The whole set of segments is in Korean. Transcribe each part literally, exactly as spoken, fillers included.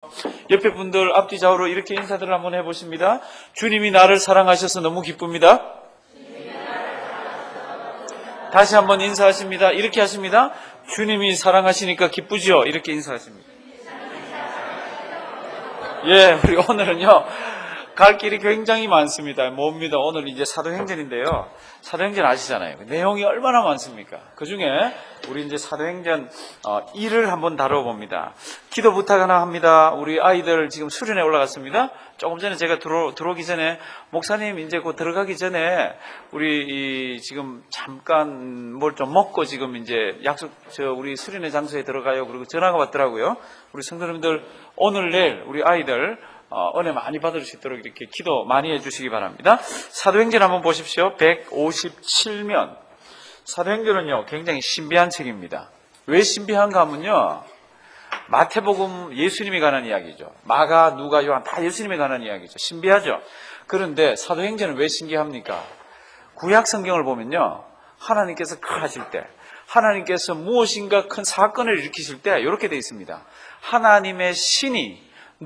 옆에 분들 앞뒤 좌우로 이렇게 인사들을 한번 해보십니다. 주님이 나를 사랑하셔서 너무 기쁩니다. 다시 한번 인사하십니다. 이렇게 하십니다. 주님이 사랑하시니까 기쁘지요? 이렇게 인사하십니다. 예, 우리 오늘은요, 갈 길이 굉장히 많습니다. 뭡니다. 오늘 이제 사도행전인데요. 사도행전 아시잖아요. 내용이 얼마나 많습니까? 그 중에 우리 이제 사도행전 일을 한번 다뤄봅니다. 기도 부탁 하나 합니다. 우리 아이들 지금 수련회 올라갔습니다. 조금 전에 제가 들어, 들어오기 전에, 목사님 이제 곧 들어가기 전에 우리 이 지금 잠깐 뭘 좀 먹고 지금 이제 약속, 저 우리 수련회 장소에 들어가요. 그리고 전화가 왔더라고요. 우리 성도님들 오늘 내일 우리 아이들 어, 은혜 많이 받을 수 있도록 이렇게 기도 많이 해주시기 바랍니다. 사도행전 한번 보십시오. 백오십칠 면. 사도행전은요, 굉장히 신비한 책입니다. 왜 신비한가 하면요, 마태복음 예수님이 관한 이야기죠. 마가, 누가, 요한 다 예수님에 관한 이야기죠. 신비하죠. 그런데 사도행전은 왜 신기합니까? 구약 성경을 보면요, 하나님께서 크 하실 때, 하나님께서 무엇인가 큰 사건을 일으키실 때 이렇게 되어 있습니다. 하나님의 신이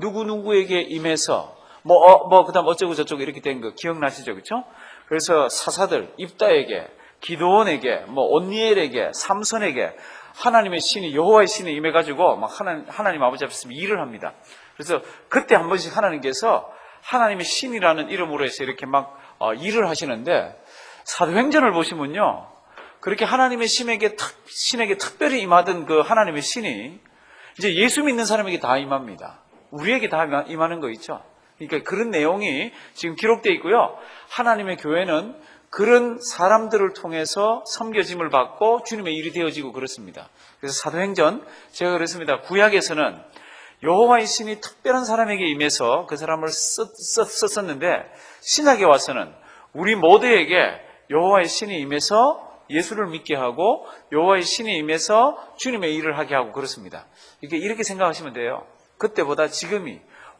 누구누구에게 임해서 뭐, 어, 뭐, 그 다음 어쩌고 저쩌고 이렇게 된 거 기억나시죠? 그렇죠? 그래서 사사들, 입다에게, 기드온에게, 뭐, 온니엘에게, 삼손에게 하나님의 신이, 여호와의 신이 임해가지고 막 하나님, 하나님 아버지 앞에서 일을 합니다. 그래서 그때 한 번씩 하나님께서 하나님의 신이라는 이름으로 해서 이렇게 막 어, 일을 하시는데, 사도행전을 보시면요, 그렇게 하나님의 신에게, 신에게 특별히 임하던 그 하나님의 신이 이제 예수 믿는 사람에게 다 임합니다. 우리에게 다 임하는 거 있죠. 그러니까 그런 내용이 지금 기록되어 있고요. 하나님의 교회는 그런 사람들을 통해서 섬겨짐을 받고 주님의 일이 되어지고 그렇습니다. 그래서 사도행전, 제가 그랬습니다. 구약에서는 여호와의 신이 특별한 사람에게 임해서 그 사람을 썼, 썼, 썼었는데, 신약에 와서는 우리 모두에게 여호와의 신이 임해서 예수를 믿게 하고 여호와의 신이 임해서 주님의 일을 하게 하고 그렇습니다. 이렇게, 이렇게 생각하시면 돼요. 그때보다 지금이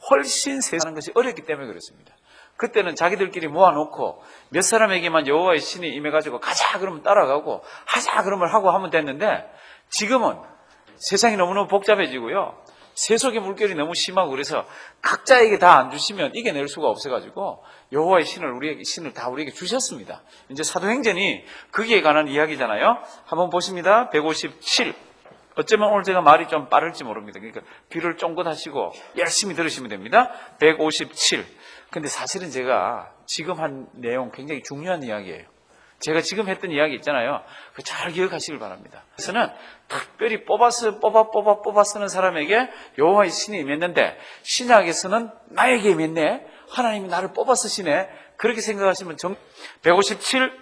훨씬 세상하는 것이 어렵기 때문에 그렇습니다. 그때는 자기들끼리 모아놓고 몇 사람에게만 여호와의 신이 임해가지고 가자 그러면 따라가고 하자 그러면 하고 하면 됐는데, 지금은 세상이 너무너무 복잡해지고요, 세속의 물결이 너무 심하고 그래서 각자에게 다 안 주시면 이겨낼 수가 없어가지고 여호와의 신을 우리에게 신을 다 우리에게 주셨습니다. 이제 사도행전이 거기에 관한 이야기잖아요. 한번 보십니다. 백오십칠. 어쩌면 오늘 제가 말이 좀 빠를지 모릅니다. 그러니까 귀를 쫑긋 하시고 열심히 들으시면 됩니다. 백오십칠. 근데 사실은 제가 지금 한 내용 굉장히 중요한 이야기예요. 제가 지금 했던 이야기 있잖아요. 그거 잘 기억하시길 바랍니다. 그래서는 특별히 뽑아서 뽑아 뽑아 뽑아 쓰는 사람에게 여호와의 신이 임했는데, 신약에서는 나에게 임했네, 하나님이 나를 뽑아 쓰시네, 그렇게 생각하시면 정... 백오십칠.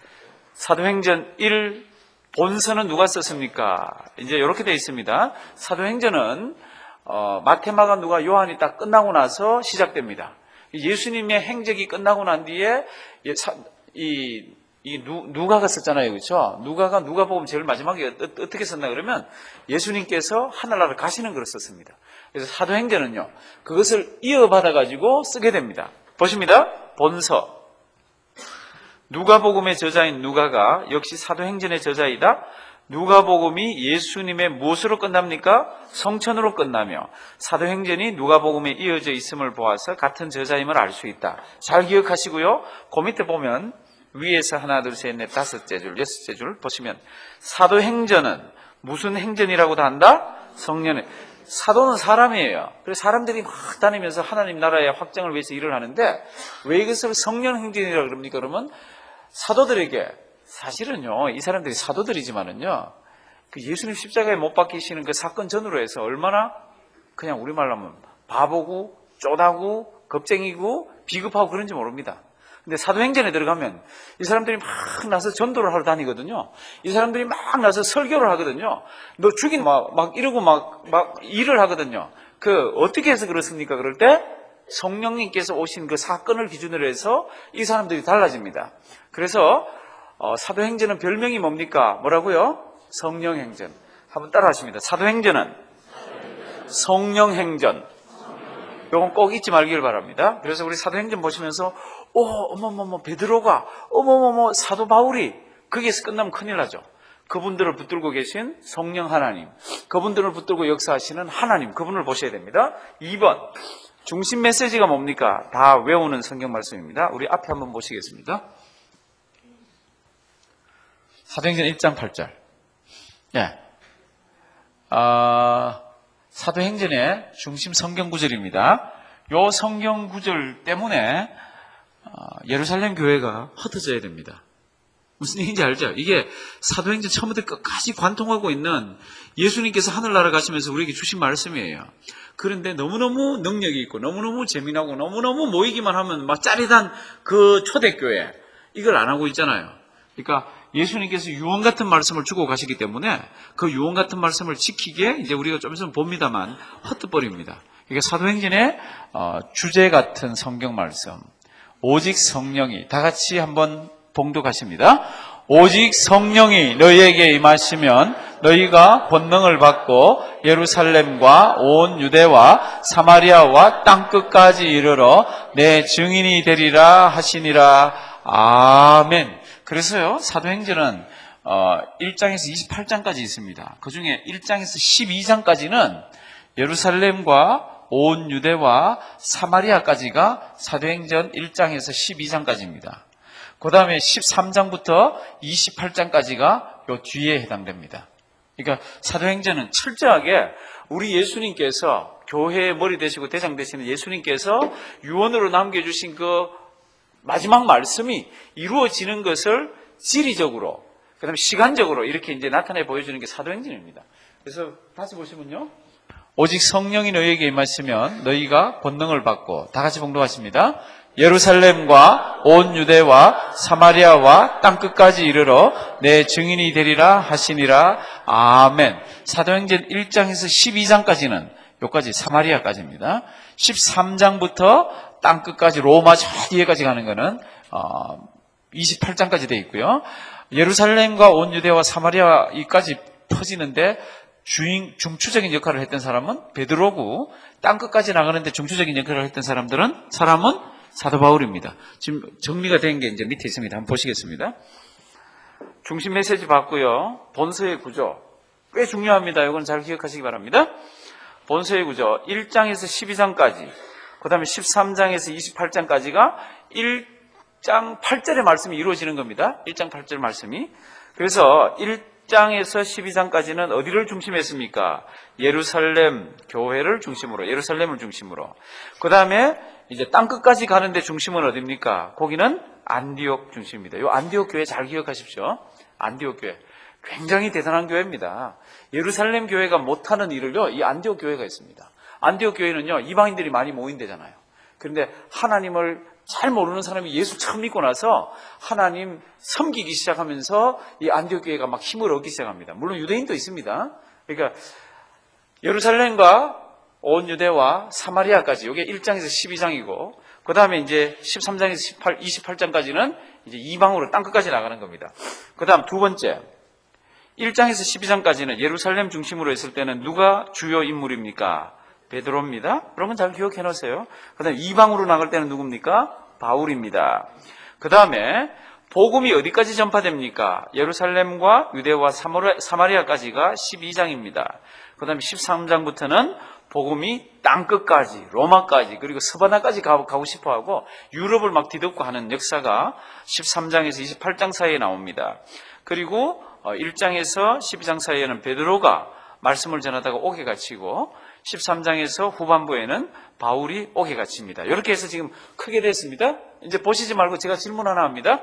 사도행전 일. 본서는 누가 썼습니까? 이제 이렇게 되어 있습니다. 사도행전은 어, 마태, 마가, 누가, 요한이 딱 끝나고 나서 시작됩니다. 예수님의 행적이 끝나고 난 뒤에 이, 이 누, 누가가 썼잖아요. 그렇죠? 누가가 누가복음 제일 마지막에 어, 어떻게 썼나 그러면 예수님께서 하늘나라를 가시는 걸 썼습니다. 그래서 사도행전은요, 그것을 이어받아 가지고 쓰게 됩니다. 보십니다. 본서. 누가복음의 저자인 누가가 역시 사도행전의 저자이다. 누가복음이 예수님의 무엇으로 끝납니까? 성천으로 끝나며 사도행전이 누가복음에 이어져 있음을 보아서 같은 저자임을 알 수 있다. 잘 기억하시고요. 그 밑에 보면 위에서 하나, 둘, 셋, 넷, 다섯째 줄, 여섯째 줄 보시면 사도행전은 무슨 행전이라고도 한다? 성령의. 사도는 사람이에요. 그래서 사람들이 막 다니면서 하나님 나라의 확장을 위해서 일을 하는데, 왜 이것을 성령 행전이라고 그럽니까? 그러면 사도들에게, 사실은요, 이 사람들이 사도들이지만은요, 그 예수님 십자가에 못 박히시는 그 사건 전으로 해서 얼마나 그냥 우리말로 하면 바보고 쪼다고 겁쟁이고 비겁하고 그런지 모릅니다. 근데 사도행전에 들어가면 이 사람들이 막 나서 전도를 하러 다니거든요. 이 사람들이 막 나서 설교를 하거든요. 너 죽인 막, 막 이러고 막, 막 일을 하거든요. 그 어떻게 해서 그렇습니까? 그럴 때 성령님께서 오신 그 사건을 기준으로 해서 이 사람들이 달라집니다. 그래서 어, 사도행전은 별명이 뭡니까? 뭐라고요? 성령행전. 한번 따라 하십니다. 사도행전은 성령행전. 이건 꼭 잊지 말기를 바랍니다. 그래서 우리 사도행전 보시면서 오, 어머머머, 베드로가, 어머머머, 사도 바울이, 거기에서 끝나면 큰일 나죠. 그분들을 붙들고 계신 성령 하나님, 그분들을 붙들고 역사하시는 하나님, 그분을 보셔야 됩니다. 이 번, 중심 메시지가 뭡니까? 다 외우는 성경 말씀입니다. 우리 앞에 한번 보시겠습니다. 사도행전 일 장 팔 절. 예. 아, 사도행전의 중심 성경 구절입니다. 요 성경 구절 때문에 예루살렘 교회가 흩어져야 됩니다. 무슨 얘기인지 알죠? 이게 사도행전 처음부터 끝까지 관통하고 있는 예수님께서 하늘나라 가시면서 우리에게 주신 말씀이에요. 그런데 너무너무 능력이 있고 너무너무 재미나고 너무너무 모이기만 하면 막 짜릿한 그 초대교회, 이걸 안 하고 있잖아요. 그러니까 예수님께서 유언 같은 말씀을 주고 가시기 때문에 그 유언 같은 말씀을 지키기에 이제 우리가 좀 있으면 봅니다만 헛되버립니다. 이게 사도행전의 주제 같은 성경 말씀. 오직 성령이, 다 같이 한번 봉독하십니다. 오직 성령이 너희에게 임하시면 너희가 권능을 받고 예루살렘과 온 유대와 사마리아와 땅끝까지 이르러 내 증인이 되리라 하시니라. 아멘. 그래서요, 사도행전은 일 장에서 이십팔 장까지 있습니다. 그 중에 일 장에서 십이 장까지는 예루살렘과 온 유대와 사마리아까지가 사도행전 일 장에서 십이 장까지입니다. 그 다음에 십삼 장부터 이십팔 장까지가 요 뒤에 해당됩니다. 그러니까 사도행전은 철저하게 우리 예수님께서 교회의 머리 되시고 대장 되시는 예수님께서 유언으로 남겨주신 그 마지막 말씀이 이루어지는 것을 지리적으로, 그 다음에 시간적으로 이렇게 이제 나타내 보여주는 게 사도행전입니다. 그래서 다시 보시면요. 오직 성령이 너희에게 임하시면 너희가 권능을 받고, 다 같이 봉독하십니다. 예루살렘과 온 유대와 사마리아와 땅끝까지 이르러 내 증인이 되리라 하시니라. 아멘. 사도행전 일 장에서 십이 장까지는 여기까지 사마리아까지입니다. 십삼 장부터 땅끝까지 로마 저 뒤에까지 가는 거는 이십팔 장까지 되어 있고요. 예루살렘과 온 유대와 사마리아까지 퍼지는데 주인, 중추적인 역할을 했던 사람은 베드로고, 땅끝까지 나가는데 중추적인 역할을 했던 사람들은, 사람은 사도 바울입니다. 지금 정리가 된 게 이제 밑에 있습니다. 한번 보시겠습니다. 중심 메시지 받고요. 본서의 구조. 꽤 중요합니다. 이건 잘 기억하시기 바랍니다. 본서의 구조. 일 장에서 십이 장까지, 그 다음에 십삼 장에서 이십팔 장까지가 일 장 팔 절의 말씀이 이루어지는 겁니다. 일 장 팔 절 말씀이. 그래서 일 장에서 십이 장까지는 어디를 중심했습니까? 예루살렘 교회를 중심으로, 예루살렘을 중심으로. 그 다음에 이제 땅끝까지 가는데 중심은 어디입니까? 거기는 안디옥 중심입니다. 이 안디옥 교회 잘 기억하십시오. 안디옥 교회. 굉장히 대단한 교회입니다. 예루살렘 교회가 못하는 일을요, 이 안디옥 교회가 있습니다. 안디옥 교회는요, 이방인들이 많이 모인 데잖아요. 그런데 하나님을 잘 모르는 사람이 예수 처음 믿고 나서 하나님 섬기기 시작하면서 이 안디옥 교회가 막 힘을 얻기 시작합니다. 물론 유대인도 있습니다. 그러니까 예루살렘과 온 유대와 사마리아까지, 이게 일 장에서 십이 장이고, 그 다음에 이제 십삼 장에서 십팔, 이십팔 장까지는 이제 이방으로 땅끝까지 나가는 겁니다. 그 다음 두 번째, 일 장에서 십이 장까지는 예루살렘 중심으로 했을 때는 누가 주요 인물입니까? 베드로입니다. 여러분 잘 기억해 놓으세요. 그 다음에 이방으로 나갈 때는 누굽니까? 바울입니다. 그 다음에 복음이 어디까지 전파됩니까? 예루살렘과 유대와 사마리아까지가 십이 장입니다. 그 다음에 십삼 장부터는 복음이 땅끝까지, 로마까지, 그리고 서바나까지 가고 싶어하고 유럽을 막 뒤덮고 하는 역사가 십삼 장에서 이십팔 장 사이에 나옵니다. 그리고 일 장에서 십이 장 사이에는 베드로가 말씀을 전하다가 옥에 갇히고, 십삼 장에서 후반부에는 바울이 옥에 갇힙니다. 이렇게 해서 지금 크게 됐습니다. 이제 보시지 말고 제가 질문 하나 합니다.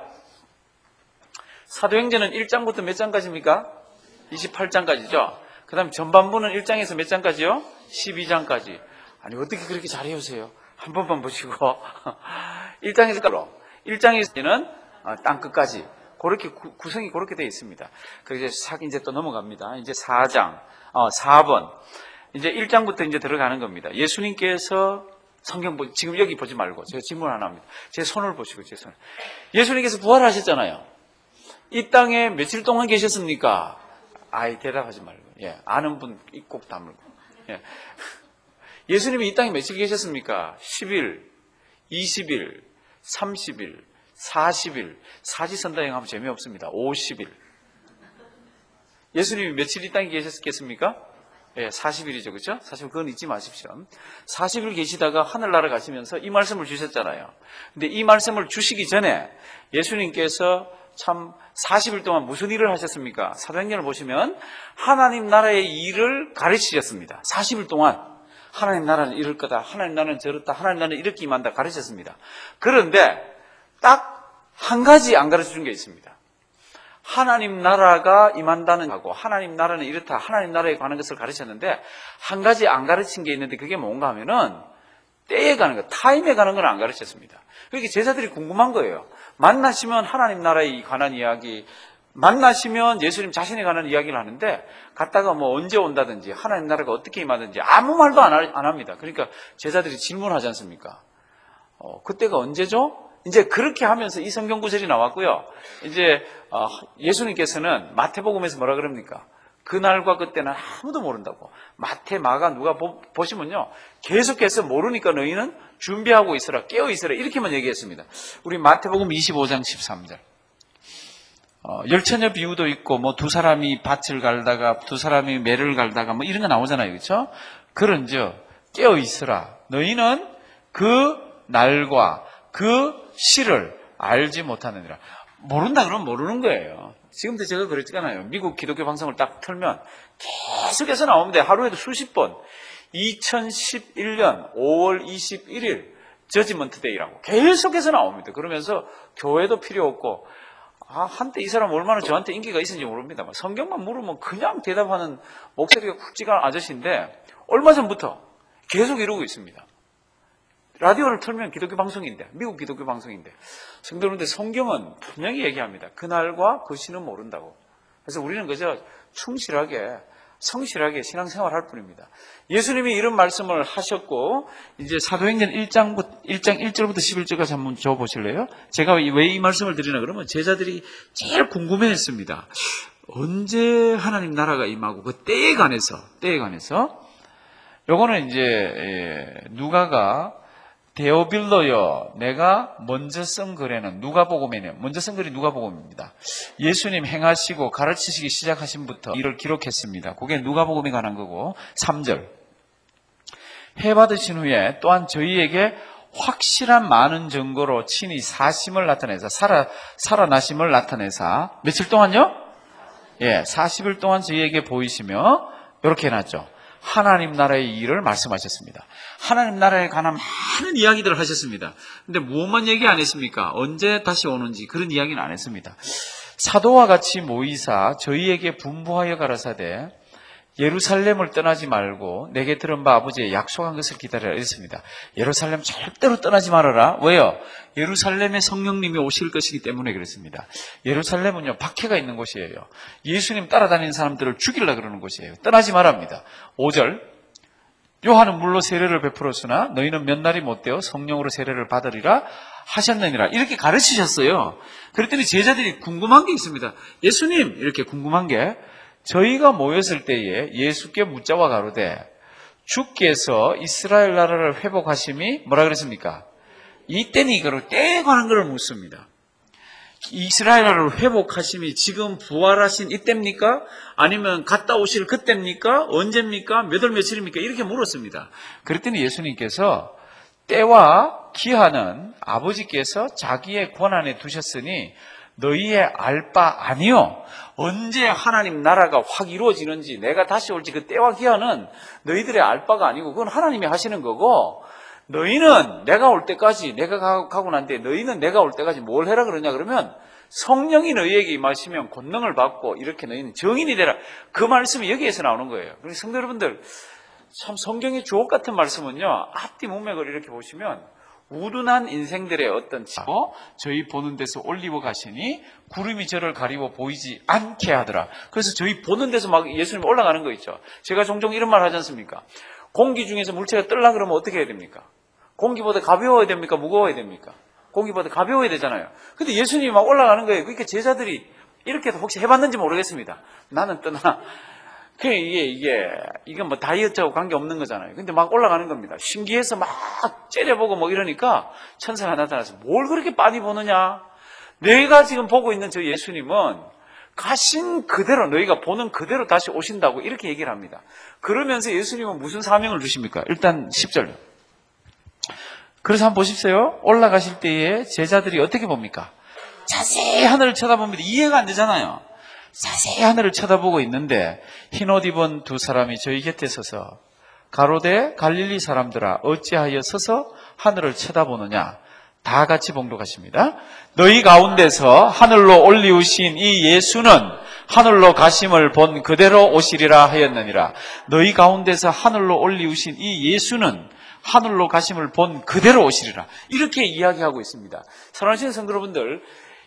사도행전은 일 장부터 몇 장까지입니까? 이십팔 장까지죠. 그 다음에 전반부는 일 장에서 몇 장까지요? 십이 장까지. 아니 어떻게 그렇게 잘 해오세요? 한 번만 보시고 일 장에서 일 장에서는 땅끝까지 그렇게 구성이 그렇게 되어 있습니다. 그래서 이제, 이제 또 넘어갑니다. 이제 사 장, 어, 사 번. 이제 일 장부터 이제 들어가는 겁니다. 예수님께서 성경 보, 지금 여기 보지 말고 제가 질문 하나 합니다. 제 손을 보시고, 제 손. 예수님께서 부활하셨잖아요. 이 땅에 며칠 동안 계셨습니까? 아이, 대답하지 말고. 예, 아는 분 꼭 다물고. 예. 예수님이 이 땅에 며칠 계셨습니까? 십 일, 이십 일, 삼십 일, 사십 일. 사지선다형 하면 재미없습니다. 오십 일. 예수님이 며칠 이 땅에 계셨겠습니까? 예, 사십 일이죠. 그렇죠? 사실 그건 잊지 마십시오. 사십 일 계시다가 하늘나라 가시면서 이 말씀을 주셨잖아요. 근데 이 말씀을 주시기 전에 예수님께서 참 사십 일 동안 무슨 일을 하셨습니까? 사도행전을 보시면 하나님 나라의 일을 가르치셨습니다. 사십 일 동안 하나님 나라는 이럴 거다, 하나님 나라는 저렇다, 하나님 나라는 이렇게 임한다 가르쳤습니다. 그런데 딱 한 가지 안 가르쳐준 게 있습니다. 하나님 나라가 임한다는 하고 하나님 나라는 이렇다, 하나님 나라에 관한 것을 가르쳤는데 한 가지 안 가르친 게 있는데 그게 뭔가 하면은 때에 가는 것, 타임에 가는 건 안 가르쳤습니다. 그러니까 제자들이 궁금한 거예요. 만나시면 하나님 나라에 관한 이야기, 만나시면 예수님 자신에 관한 이야기를 하는데 갔다가 뭐 언제 온다든지 하나님 나라가 어떻게 임하든지 아무 말도 안, 안 합니다. 그러니까 제자들이 질문하지 않습니까? 어, 그때가 언제죠? 이제 그렇게 하면서 이 성경 구절이 나왔고요. 이제 어, 예수님께서는 마태복음에서 뭐라 그럽니까? 그날과 그때는 아무도 모른다고. 마태, 마가, 누가 보, 보시면요. 계속해서 모르니까 너희는 준비하고 있으라, 깨어 있으라 이렇게만 얘기했습니다. 우리 마태복음 이십오 장 십삼 절. 어, 열처녀 비유도 있고 뭐 두 사람이 밭을 갈다가 두 사람이 매를 갈다가 뭐 이런 거 나오잖아요. 그렇죠? 그런즉 깨어 있으라. 너희는 그 날과 그 시를 알지 못하느니라. 모른다 그러면 모르는 거예요. 지금도 제가 그랬잖아요. 미국 기독교 방송을 딱 틀면 계속해서 나오는데 하루에도 수십 번 이천십일 년 오월 이십일일 저지먼트 데이라고 계속해서 나옵니다. 그러면서 교회도 필요 없고 아, 한때 이 사람 얼마나 저한테 인기가 있었는지 모릅니다. 성경만 물으면 그냥 대답하는 목소리가 굵직한 아저씨인데 얼마 전부터 계속 이러고 있습니다. 라디오를 틀면 기독교 방송인데, 미국 기독교 방송인데. 성도 여러분들, 성경은 분명히 얘기합니다. 그날과 그 시는 모른다고. 그래서 우리는 그저 충실하게, 성실하게 신앙생활 할 뿐입니다. 예수님이 이런 말씀을 하셨고, 이제 사도행전 일 장 일 절부터 십일 절까지 한번 줘 보실래요? 제가 왜 이 말씀을 드리나 그러면 제자들이 제일 궁금해 했습니다. 언제 하나님 나라가 임하고 그 때에 관해서, 때에 관해서. 요거는 이제, 누가가 데오빌로여, 내가 먼저 쓴 글에는 누가복음이네요. 먼저 쓴 글이 누가복음입니다. 예수님 행하시고 가르치시기 시작하신부터 이를 기록했습니다. 그게 누가복음에 관한 거고, 삼 절. 해 받으신 후에 또한 저희에게 확실한 많은 증거로 친히 사심을 나타내사, 살아, 살아나심을 나타내사, 며칠 동안요? 예, 사십 일 동안 저희에게 보이시며, 이렇게 해놨죠. 하나님 나라의 일을 말씀하셨습니다. 하나님 나라에 관한 많은 이야기들을 하셨습니다. 근데 무엇만 얘기 안 했습니까? 언제 다시 오는지 그런 이야기는 안 했습니다. 사도와 같이 모이사 저희에게 분부하여 가라사대 예루살렘을 떠나지 말고 내게 들은 바 아버지의 약속한 것을 기다리라 했습니다. 예루살렘 절대로 떠나지 말아라. 왜요? 예루살렘에 성령님이 오실 것이기 때문에 그랬습니다. 예루살렘은요, 박해가 있는 곳이에요. 예수님 따라다니는 사람들을 죽이려고 그러는 곳이에요. 떠나지 말랍니다. 오 절. 요한은 물로 세례를 베풀었으나 너희는 몇 날이 못되어 성령으로 세례를 받으리라 하셨느니라. 이렇게 가르치셨어요. 그랬더니 제자들이 궁금한 게 있습니다. 예수님, 이렇게 궁금한 게, 저희가 모였을 때에 예수께 묻자와 가로되 주께서 이스라엘 나라를 회복하심이 뭐라 그랬습니까? 이때니, 그걸 때에 관한 것을 묻습니다. 이스라엘 나라를 회복하심이 지금 부활하신 이때입니까? 아니면 갔다 오실 그때입니까? 언제입니까? 몇 월 며칠입니까? 이렇게 물었습니다. 그랬더니 예수님께서 때와 기한은 아버지께서 자기의 권한에 두셨으니 너희의 알 바 아니요. 언제 하나님 나라가 확 이루어지는지, 내가 다시 올지 그 때와 기한은 너희들의 알 바가 아니고 그건 하나님이 하시는 거고, 너희는 내가 올 때까지, 내가 가고 난 뒤에 너희는 내가 올 때까지 뭘 해라 그러냐 그러면 성령이 너희에게 임하시면 권능을 받고 이렇게 너희는 증인이 되라. 그 말씀이 여기에서 나오는 거예요. 그래서 성도 여러분들, 참 성경의 주옥 같은 말씀은요, 앞뒤 문맥을 이렇게 보시면 우둔한 인생들의 어떤 어? 저희 보는 데서 올리고 가시니 구름이 저를 가리고 보이지 않게 하더라. 그래서 저희 보는 데서 막 예수님 올라가는 거 있죠. 제가 종종 이런 말 하지 않습니까? 공기 중에서 물체가 뜰라 그러면 어떻게 해야 됩니까? 공기보다 가벼워야 됩니까? 무거워야 됩니까? 공기보다 가벼워야 되잖아요. 근데 예수님이 막 올라가는 거예요. 그러니까 제자들이 이렇게 혹시 해봤는지 모르겠습니다. 나는 떠나. 그 이게 이게 이건 뭐 다이어트하고 관계 없는 거잖아요. 근데 막 올라가는 겁니다. 신기해서 막 째려보고 뭐 이러니까 천사가 나타나서 뭘 그렇게 빤히 보느냐? 내가 지금 보고 있는 저 예수님은 가신 그대로 너희가 보는 그대로 다시 오신다고 이렇게 얘기를 합니다. 그러면서 예수님은 무슨 사명을 주십니까? 일단 십 절. 그래서 한번 보십시오. 올라가실 때에 제자들이 어떻게 봅니까? 자세히 하늘을 쳐다봅니다. 이해가 안 되잖아요. 자세히 하늘을 쳐다보고 있는데 흰옷 입은 두 사람이 저희 곁에 서서 가로되 갈릴리 사람들아 어찌하여 서서 하늘을 쳐다보느냐. 다 같이 봉독하십니다. 너희 가운데서 하늘로 올리우신 이 예수는 하늘로 가심을 본 그대로 오시리라 하였느니라. 너희 가운데서 하늘로 올리우신 이 예수는 하늘로 가심을 본 그대로 오시리라. 이렇게 이야기하고 있습니다. 사랑하시는 성도 여러분들,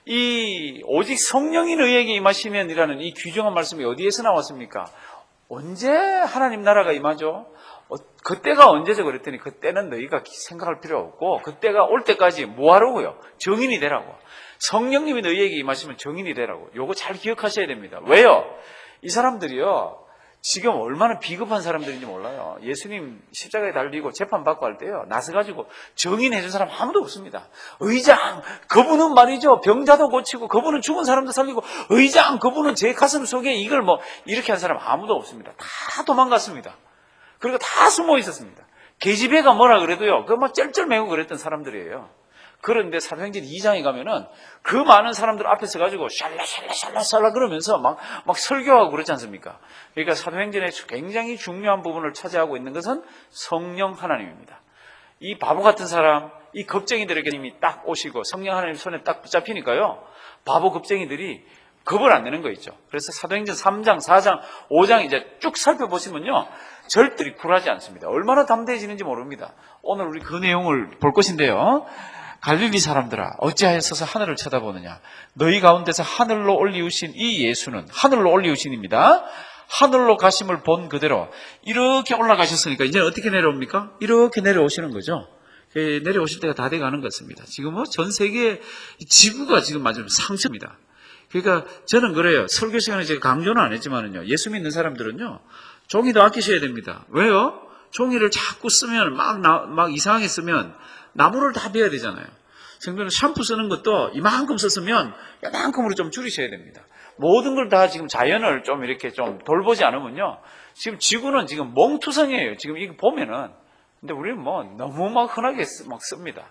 이 오직 성령이 너희에게 임하시면이라는 이 귀중한 말씀이 어디에서 나왔습니까? 언제 하나님 나라가 임하죠? 어, 그때가 언제죠? 그랬더니 그때는 너희가 생각할 필요 없고 그때가 올 때까지 뭐 하라고요? 정인이 되라고. 성령님이 너희에게 임하시면 정인이 되라고. 요거 잘 기억하셔야 됩니다. 왜요? 이 사람들이요 지금 얼마나 비겁한 사람들인지 몰라요. 예수님 십자가에 달리고 재판받고 할 때요 나서가지고 정인해준 사람 아무도 없습니다. 의장 그분은 말이죠 병자도 고치고 그분은 죽은 사람도 살리고 의장 그분은 제 가슴 속에 이걸 뭐 이렇게 한 사람 아무도 없습니다. 다 도망갔습니다. 그리고 다 숨어 있었습니다. 계집애가 뭐라 그래도요 그 막 쩔쩔매고 그랬던 사람들이에요. 그런데 사도행전 이 장에 가면은 그 많은 사람들 앞에 서가지고 샬라샬라샬라샬라 그러면서 막, 막 설교하고 그렇지 않습니까? 그러니까 사도행전의 굉장히 중요한 부분을 차지하고 있는 것은 성령 하나님입니다. 이 바보 같은 사람, 이 겁쟁이들에게 이미 딱 오시고 성령 하나님 손에 딱 붙잡히니까요. 바보 겁쟁이들이 겁을 안 내는 거 있죠. 그래서 사도행전 삼 장, 사 장, 오 장 이제 쭉 살펴보시면요. 절들이 굴하지 않습니다. 얼마나 담대해지는지 모릅니다. 오늘 우리 그 내용을 볼 것인데요. 갈릴리 사람들아 어찌하여 서서 하늘을 쳐다보느냐. 너희 가운데서 하늘로 올리우신 이 예수는 하늘로 올리우신입니다. 하늘로 가심을 본 그대로 이렇게 올라가셨으니까 이제 어떻게 내려옵니까? 이렇게 내려오시는 거죠. 내려오실 때가 다 돼가는 것입니다. 지금 뭐 전 세계 지구가 지금 맞으면 상처입니다. 그러니까 저는 그래요. 설교 시간에 제가 강조는 안 했지만은요. 예수 믿는 사람들은요. 종이도 아끼셔야 됩니다. 왜요? 종이를 자꾸 쓰면 막, 나, 막 이상하게 쓰면 나무를 다 베어야 되잖아요. 성도는 샴푸 쓰는 것도 이만큼 썼으면 이만큼으로 좀 줄이셔야 됩니다. 모든 걸 다 지금 자연을 좀 이렇게 좀 돌보지 않으면요. 지금 지구는 지금 멍투성이에요. 지금 이거 보면은. 근데 우리는 뭐 너무 막 흔하게 쓰, 막 씁니다.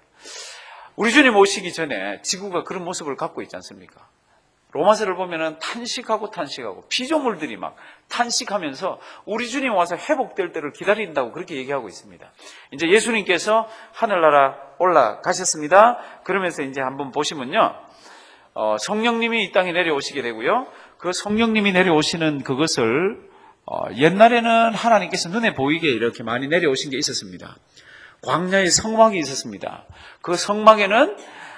우리 주님 오시기 전에 지구가 그런 모습을 갖고 있지 않습니까? 로마서를 보면은 탄식하고 탄식하고 피조물들이 막 탄식하면서 우리 주님 와서 회복될 때를 기다린다고 그렇게 얘기하고 있습니다. 이제 예수님께서 하늘나라 올라가셨습니다. 그러면서 이제 한번 보시면요. 어, 성령님이 이 땅에 내려오시게 되고요. 그 성령님이 내려오시는 그것을 어, 옛날에는 하나님께서 눈에 보이게 이렇게 많이 내려오신 게 있었습니다. 광야에 성막이 있었습니다. 그 성막에는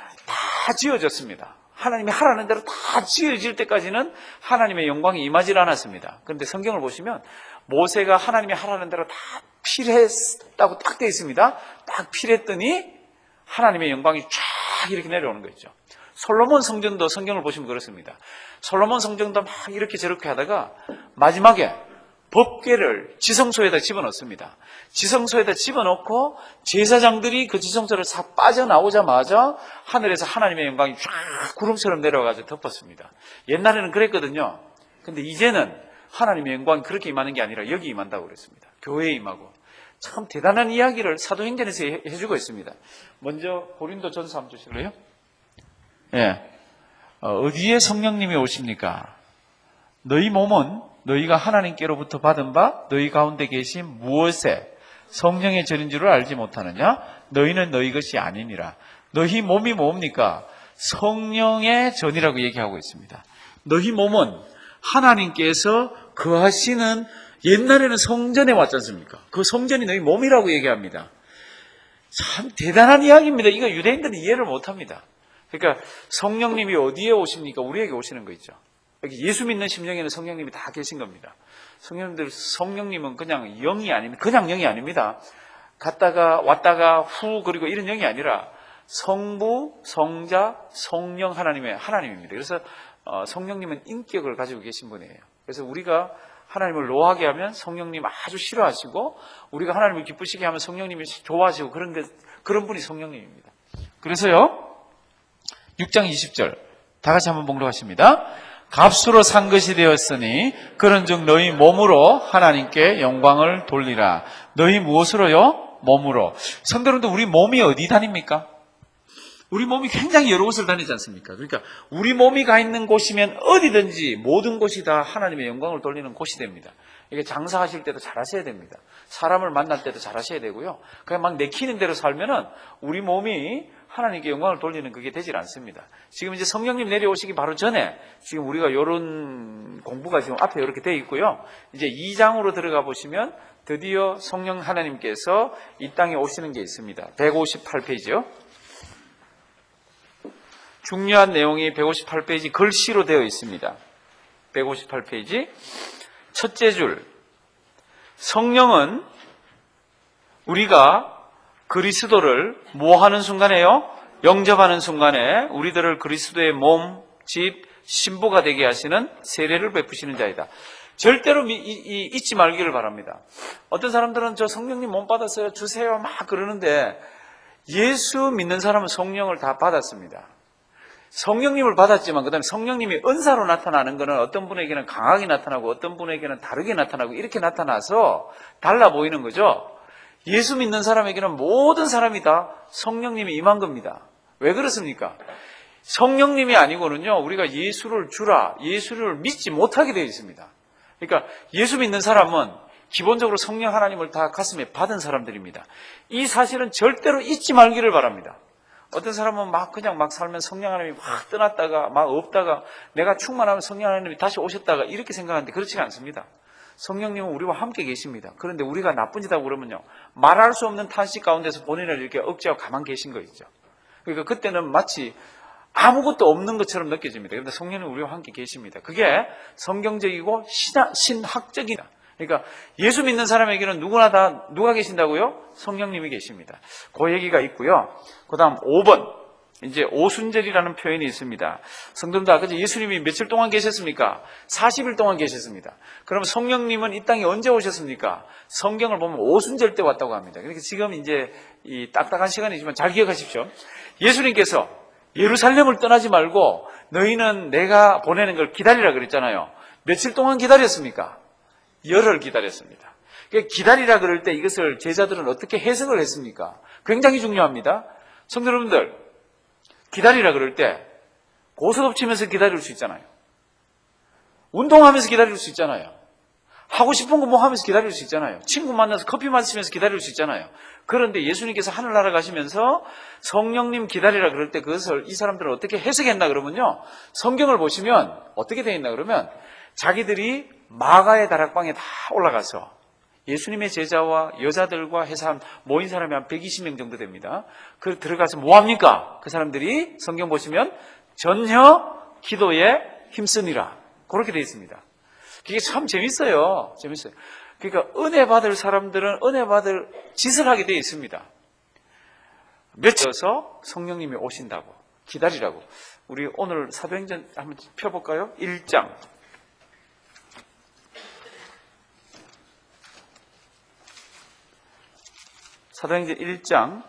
다 지어졌습니다. 하나님이 하라는 대로 다 지어질 때까지는 하나님의 영광이 임하지 않았습니다. 그런데 성경을 보시면 모세가 하나님이 하라는 대로 다 필했다고 딱 되어 있습니다. 딱 필했더니 하나님의 영광이 쫙 이렇게 내려오는 거 있죠. 솔로몬 성전도 성경을 보시면 그렇습니다. 솔로몬 성전도 막 이렇게 저렇게 하다가 마지막에 법궤를 지성소에다 집어넣습니다. 지성소에다 집어넣고 제사장들이 그 지성소를 싹 빠져나오자마자 하늘에서 하나님의 영광이 쫙 구름처럼 내려와가지고 덮었습니다. 옛날에는 그랬거든요. 근데 이제는 하나님의 영광이 그렇게 임하는 게 아니라 여기 임한다고 그랬습니다. 교회에 임하고. 참 대단한 이야기를 사도행전에서 해주고 있습니다. 먼저 고린도전서 한번 주실래요? 예. 어, 어디에 성령님이 오십니까? 너희 몸은 너희가 하나님께로부터 받은 바 너희 가운데 계신 무엇에 성령의 전인 줄을 알지 못하느냐? 너희는 너희 것이 아니니라. 너희 몸이 뭡니까? 성령의 전이라고 얘기하고 있습니다. 너희 몸은 하나님께서 거하시는 옛날에는 성전에 왔지 않습니까? 그 성전이 너희 몸이라고 얘기합니다. 참 대단한 이야기입니다. 이거 유대인들은 이해를 못합니다. 그러니까 성령님이 어디에 오십니까? 우리에게 오시는 거 있죠. 여기 예수 믿는 심령에는 성령님이 다 계신 겁니다. 성령님들, 성령님은 그냥 영이 아닙니다. 그냥 영이 아닙니다. 갔다가 왔다가 후 그리고 이런 영이 아니라 성부, 성자, 성령 하나님의 하나님입니다. 그래서 성령님은 인격을 가지고 계신 분이에요. 그래서 우리가 하나님을 노하게 하면 성령님 아주 싫어하시고 우리가 하나님을 기쁘시게 하면 성령님이 좋아하시고 그런 게, 그런 분이 성령님입니다. 그래서요 육 장 이십 절 다 같이 한번 봉독하십니다. 값으로 산 것이 되었으니 그런즉 너희 몸으로 하나님께 영광을 돌리라. 너희 무엇으로요? 몸으로. 성도님들, 우리 몸이 어디 다닙니까? 우리 몸이 굉장히 여러 곳을 다니지 않습니까? 그러니까 우리 몸이 가 있는 곳이면 어디든지 모든 곳이 다 하나님의 영광을 돌리는 곳이 됩니다. 이게 장사하실 때도 잘하셔야 됩니다. 사람을 만날 때도 잘하셔야 되고요. 그냥 막 내키는 대로 살면은 우리 몸이 하나님께 영광을 돌리는 그게 되질 않습니다. 지금 이제 성령님 내려오시기 바로 전에 지금 우리가 이런 공부가 지금 앞에 이렇게 되어 있고요. 이제 이 장으로 들어가 보시면 드디어 성령 하나님께서 이 땅에 오시는 게 있습니다. 백오십팔 페이지요. 중요한 내용이 백오십팔 페이지 글씨로 되어 있습니다. 백오십팔 페이지 첫째 줄, 성령은 우리가 그리스도를 뭐 하는 순간에요? 영접하는 순간에 우리들을 그리스도의 몸, 집, 신부가 되게 하시는 세례를 베푸시는 자이다. 절대로 이, 이, 잊지 말기를 바랍니다. 어떤 사람들은 저 성령님 몸 받았어요, 주세요 막 그러는데 예수 믿는 사람은 성령을 다 받았습니다. 성령님을 받았지만 그 다음에 성령님이 은사로 나타나는 것은 어떤 분에게는 강하게 나타나고 어떤 분에게는 다르게 나타나고 이렇게 나타나서 달라 보이는 거죠. 예수 믿는 사람에게는 모든 사람이 다 성령님이 임한 겁니다. 왜 그렇습니까? 성령님이 아니고는요, 우리가 예수를 주라, 예수를 믿지 못하게 되어 있습니다. 그러니까 예수 믿는 사람은 기본적으로 성령 하나님을 다 가슴에 받은 사람들입니다. 이 사실은 절대로 잊지 말기를 바랍니다. 어떤 사람은 막 그냥 막 살면 성령 하나님이 확 떠났다가 막 없다가 내가 충만하면 성령 하나님이 다시 오셨다가 이렇게 생각하는데 그렇지가 않습니다. 성령님은 우리와 함께 계십니다. 그런데 우리가 나쁜 짓 하고 그러면요, 말할 수 없는 탄식 가운데서 본인을 이렇게 억제하고 가만 계신 거 있죠. 그러니까 그때는 마치 아무것도 없는 것처럼 느껴집니다. 그런데 성령은 우리와 함께 계십니다. 그게 성경적이고 신학, 신학적인, 그러니까 예수 믿는 사람에게는 누구나 다 누가 계신다고요? 성령님이 계십니다. 그 얘기가 있고요. 그 다음 오 번, 이제 오순절이라는 표현이 있습니다. 성도님들, 아까 예수님이 며칠 동안 계셨습니까? 사십 일 동안 계셨습니다. 그럼 성령님은 이 땅에 언제 오셨습니까? 성경을 보면 오순절 때 왔다고 합니다. 그러니까 지금 이제 이 딱딱한 시간이지만 잘 기억하십시오. 예수님께서 예루살렘을 떠나지 말고 너희는 내가 보내는 걸 기다리라 그랬잖아요. 며칠 동안 기다렸습니까? 열흘 기다렸습니다. 기다리라 그럴 때 이것을 제자들은 어떻게 해석을 했습니까? 굉장히 중요합니다. 성도 여러분들, 기다리라 그럴 때 고스톱 치면서 기다릴 수 있잖아요. 운동하면서 기다릴 수 있잖아요. 하고 싶은 거 뭐 하면서 기다릴 수 있잖아요. 친구 만나서 커피 마시면서 기다릴 수 있잖아요. 그런데 예수님께서 하늘나라 가시면서 성령님 기다리라 그럴 때 그것을 이 사람들은 어떻게 해석했나 그러면요, 성경을 보시면 어떻게 되어 있나 그러면 자기들이 마가의 다락방에 다 올라가서 예수님의 제자와 여자들과 해서 모인 사람이 한 백이십 명 정도 됩니다. 그 들어가서 뭐 합니까? 그 사람들이 성경 보시면 전혀 기도에 힘쓰니라 그렇게 되어 있습니다. 그게 참 재밌어요. 재밌어요. 그러니까 은혜 받을 사람들은 은혜 받을 짓을 하게 되어 있습니다. 며칠에서 성령님이 오신다고 기다리라고. 우리 오늘 사도행전 한번 펴볼까요? 일 장. 사도행전 일 장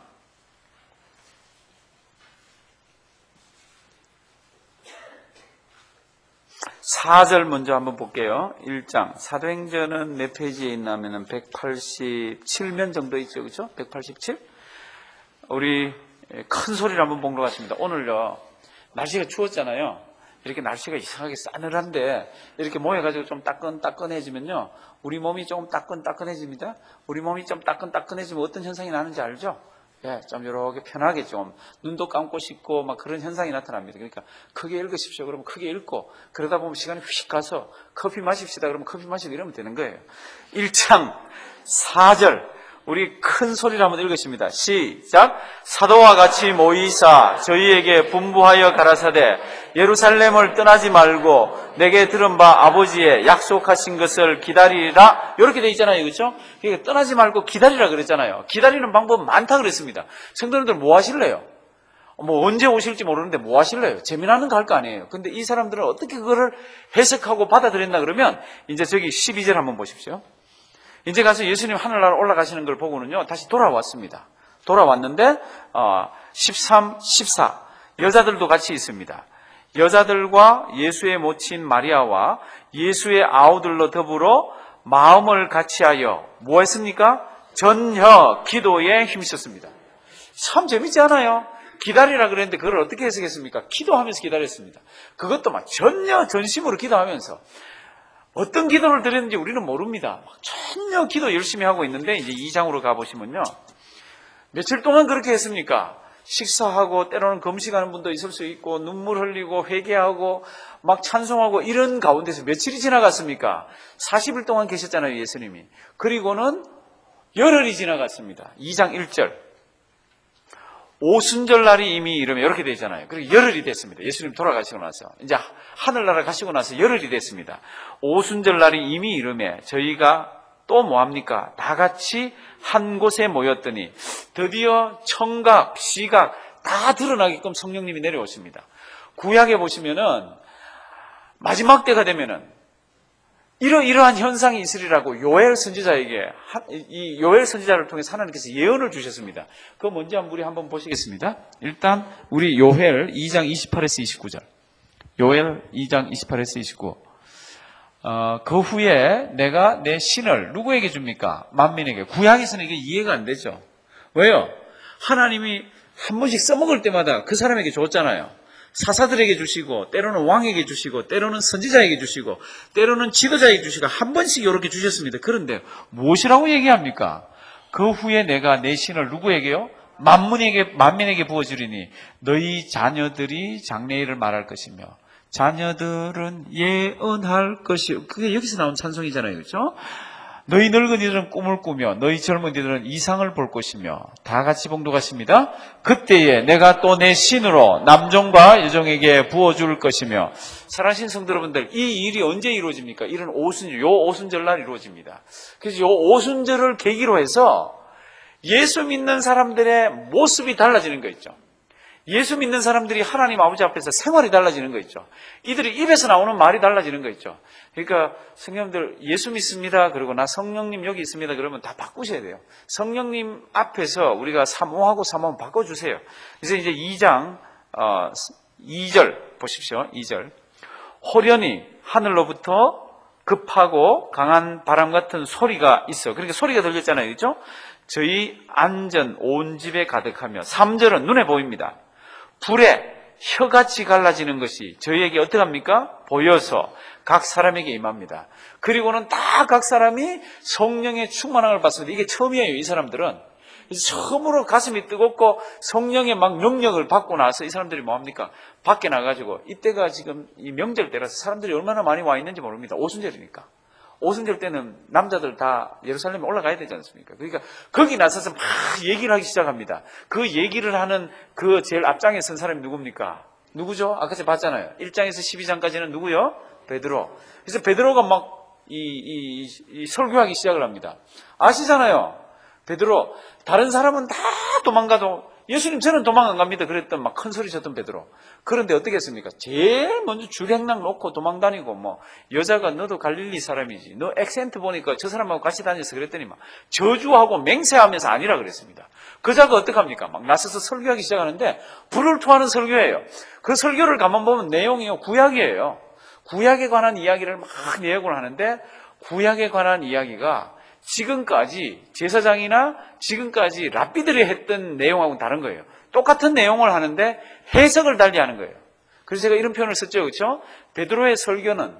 사 절 먼저 한번 볼게요. 일 장. 사도행전은 몇 페이지에 있냐면은 백팔십칠 면 정도 있죠. 그렇죠? 백팔십칠? 우리 큰 소리를 한번 본 것 같습니다. 오늘요, 날씨가 추웠잖아요. 이렇게 날씨가 이상하게 싸늘한데 이렇게 모여가지고 좀 따끈따끈해지면요, 우리 몸이 조금 따끈따끈해집니다. 우리 몸이 좀 따끈따끈해지면 어떤 현상이 나는지 알죠? 예, 좀 이렇게 편하게 좀 눈도 감고 싶고 막 그런 현상이 나타납니다. 그러니까 크게 읽으십시오. 그러면 크게 읽고 그러다 보면 시간이 휙 가서 커피 마십시다. 그러면 커피 마시고 이러면 되는 거예요. 일 장 사 절. 우리 큰 소리를 한번 읽으십니다. 시작. 사도와 같이 모이사 저희에게 분부하여 가라사대 예루살렘을 떠나지 말고 내게 들은 바 아버지의 약속하신 것을 기다리라. 이렇게 돼 있잖아요. 그렇죠? 그러니까 떠나지 말고 기다리라 그랬잖아요. 기다리는 방법 많다 그랬습니다. 성도님들 뭐 하실래요? 뭐 언제 오실지 모르는데 뭐 하실래요? 재미나는 거 할 거 아니에요. 근데 이 사람들은 어떻게 그거를 해석하고 받아들였나 그러면 이제 저기 십이 절 한번 보십시오. 이제 가서 예수님 하늘나라 올라가시는 걸 보고는요, 다시 돌아왔습니다. 돌아왔는데 어, 십삼, 십사 여자들도 같이 있습니다. 여자들과 예수의 모친 마리아와 예수의 아우들로 더불어 마음을 같이하여 뭐 했습니까? 전혀 기도에 힘쓰셨습니다. 참 재밌지 않아요? 기다리라 그랬는데 그걸 어떻게 해석했습니까? 기도하면서 기다렸습니다. 그것도 막 전혀 전심으로 기도하면서 어떤 기도를 드렸는지 우리는 모릅니다. 전혀 기도 열심히 하고 있는데 이제 이 장으로 가보시면요. 며칠 동안 그렇게 했습니까? 식사하고 때로는 금식하는 분도 있을 수 있고 눈물 흘리고 회개하고 막 찬송하고 이런 가운데서 며칠이 지나갔습니까? 사십 일 동안 계셨잖아요, 예수님이. 그리고는 열흘이 지나갔습니다. 이 장 일 절. 오순절날이 이미 이러면 이렇게 되잖아요. 그리고 열흘이 됐습니다. 예수님 돌아가시고 나서. 이제 하늘나라 가시고 나서 열흘이 됐습니다. 오순절날이 이미 이르매 저희가 또 뭐합니까? 다 같이 한 곳에 모였더니 드디어 청각, 시각 다 드러나게끔 성령님이 내려오십니다. 구약에 보시면은 마지막 때가 되면은 이러이러한 현상이 있으리라고 요엘 선지자에게 이 요엘 선지자를 통해서 하나님께서 예언을 주셨습니다. 그거 뭔지 한번 우리 한번 보시겠습니다. 일단 우리 요엘 이 장 이십팔에서 이십구 절. 요엘 이 장 이십팔에서 이십구. 어, 그 후에 내가 내 신을 누구에게 줍니까? 만민에게. 구약에서는 이게 이해가 안 되죠. 왜요? 하나님이 한 번씩 써먹을 때마다 그 사람에게 줬잖아요. 사사들에게 주시고 때로는 왕에게 주시고 때로는 선지자에게 주시고 때로는 지도자에게 주시고 한 번씩 이렇게 주셨습니다. 그런데 무엇이라고 얘기합니까? 그 후에 내가 내 신을 누구에게요? 만민에게, 만민에게 부어주리니 너희 자녀들이 장래일을 말할 것이며 자녀들은 예언할 것이요. 그게 여기서 나온 찬송이잖아요. 그렇죠? 너희 늙은이들은 꿈을 꾸며 너희 젊은이들은 이상을 볼 것이며 다 같이 봉독하십니다. 그때에 내가 또 내 신으로 남종과 여종에게 부어줄 것이며. 사랑하신 성도 여러분들, 이 일이 언제 이루어집니까? 이런 오순절, 요 오순절날 이루어집니다. 그래서 요 오순절을 계기로 해서 예수 믿는 사람들의 모습이 달라지는 거 있죠. 예수 믿는 사람들이 하나님 아버지 앞에서 생활이 달라지는 거 있죠. 이들이 입에서 나오는 말이 달라지는 거 있죠. 그러니까 성령님들 예수 믿습니다. 그리고 나 성령님 여기 있습니다. 그러면 다 바꾸셔야 돼요. 성령님 앞에서 우리가 사모하고 사모하면 바꿔주세요. 그래서 이제 이 장 어, 이 절 보십시오. 이 절. 호련히 하늘로부터 급하고 강한 바람 같은 소리가 있어. 그러니까 소리가 들렸잖아요. 그렇죠? 저희 안전 온 집에 가득하며. 삼 절은 눈에 보입니다. 불에 혀같이 갈라지는 것이 저희에게 어떻게 합니까? 보여서 각 사람에게 임합니다. 그리고는 다 각 사람이 성령의 충만함을 받습니다. 이게 처음이에요, 이 사람들은. 처음으로 가슴이 뜨겁고 성령의 막 능력을 받고 나서 이 사람들이 뭐합니까? 밖에 나가지고, 이때가 지금 이 명절 때라서 사람들이 얼마나 많이 와 있는지 모릅니다. 오순절이니까. 오순절 때는 남자들 다 예루살렘에 올라가야 되지 않습니까? 그러니까 거기 나서서 막 얘기를 하기 시작합니다. 그 얘기를 하는 그 제일 앞장에 선 사람이 누굽니까? 누구죠? 아까 제가 봤잖아요. 일 장에서 십이 장까지는 누구요? 베드로. 그래서 베드로가 막 이, 이, 이 설교하기 시작을 합니다. 아시잖아요. 베드로. 다른 사람은 다 도망가도 예수님 저는 도망 안 갑니다. 그랬던 막 큰 소리 쳤던 베드로. 그런데 어떻게 했습니까? 제일 먼저 주랭랑 놓고 도망 다니고 뭐 여자가 너도 갈릴리 사람이지. 너 액센트 보니까 저 사람하고 같이 다녀서 그랬더니 막 저주하고 맹세하면서 아니라 그랬습니다. 그 자가 어떡합니까? 막 나서서 설교하기 시작하는데 불을 토하는 설교예요. 그 설교를 가만 보면 내용이요. 구약이에요. 구약에 관한 이야기를 막 내역을 하는데 구약에 관한 이야기가 지금까지 제사장이나 지금까지 랍비들이 했던 내용하고는 다른 거예요. 똑같은 내용을 하는데 해석을 달리하는 거예요. 그래서 제가 이런 표현을 썼죠. 그렇죠? 베드로의 설교는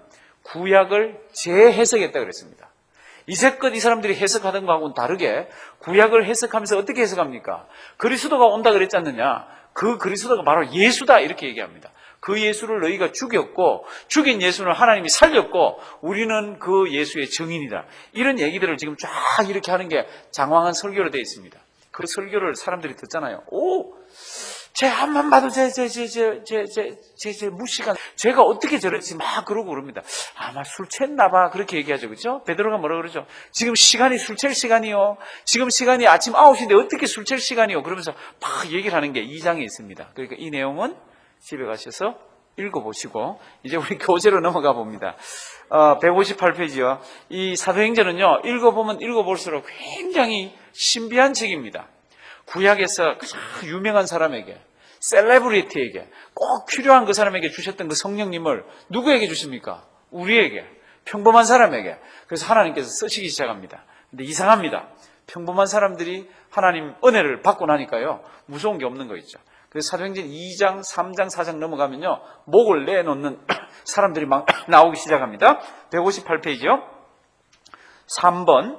구약을 재해석했다 그랬습니다. 이제껏 이 사람들이 해석하던 거하고는 다르게 구약을 해석하면서 어떻게 해석합니까? 그리스도가 온다 그랬지 않느냐? 그 그리스도가 바로 예수다 이렇게 얘기합니다. 그 예수를 너희가 죽였고 죽인 예수는 하나님이 살렸고 우리는 그 예수의 증인이다. 이런 얘기들을 지금 쫙 이렇게 하는 게 장황한 설교로 되어 있습니다. 그 설교를 사람들이 듣잖아요. 오, 쟤 앞만 봐도 쟤, 쟤, 쟤, 쟤, 쟤, 쟤, 쟤, 쟤 무시간. 쟤가 어떻게 저랬지? 막 그러고 그럽니다. 아마 술 챘나 봐. 그렇게 얘기하죠. 그죠? 베드로가 뭐라 그러죠? 지금 시간이 술 챌 시간이요. 지금 시간이 아침 아홉 시인데 어떻게 술 챌 시간이요? 그러면서 막 얘기를 하는 게 이 장에 있습니다. 그러니까 이 내용은 집에 가셔서 읽어보시고 이제 우리 교재로 넘어가 봅니다. 어, 백오십팔 페이지요. 이 사도행전은요. 읽어보면 읽어볼수록 굉장히 신비한 책입니다. 구약에서 가장 유명한 사람에게 셀레브리티에게 꼭 필요한 그 사람에게 주셨던 그 성령님을 누구에게 주십니까? 우리에게, 평범한 사람에게. 그래서 하나님께서 쓰시기 시작합니다. 근데 이상합니다. 평범한 사람들이 하나님 은혜를 받고 나니까요, 무서운 게 없는 거 있죠. 그래서 사도행전 이 장, 삼 장, 사 장 넘어가면요, 목을 내놓는 사람들이 막 나오기 시작합니다. 백오십팔 페이지요. 삼 번.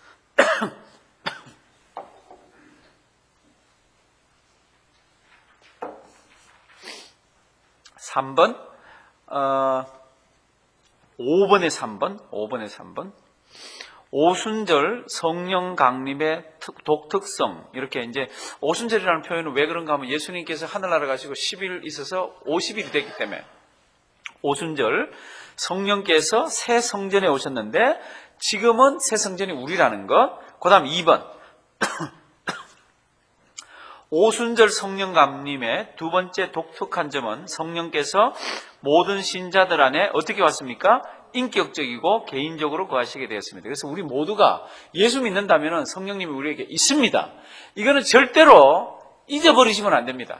삼 번, 어, 오 번에 삼 번, 오 번에 삼 번. 오순절 성령 강림의 독특성. 이렇게 이제 오순절이라는 표현은 왜 그런가 하면 예수님께서 하늘나라 가시고 십 일 있어서 오십 일이 됐기 때문에 오순절 성령께서 새 성전에 오셨는데 지금은 새 성전이 우리라는 것. 그 다음 이 번. 오순절 성령 강림의 두 번째 독특한 점은 성령께서 모든 신자들 안에 어떻게 왔습니까? 인격적이고 개인적으로 거하시게 되었습니다. 그래서 우리 모두가 예수 믿는다면 성령님이 우리에게 있습니다. 이거는 절대로 잊어버리시면 안 됩니다.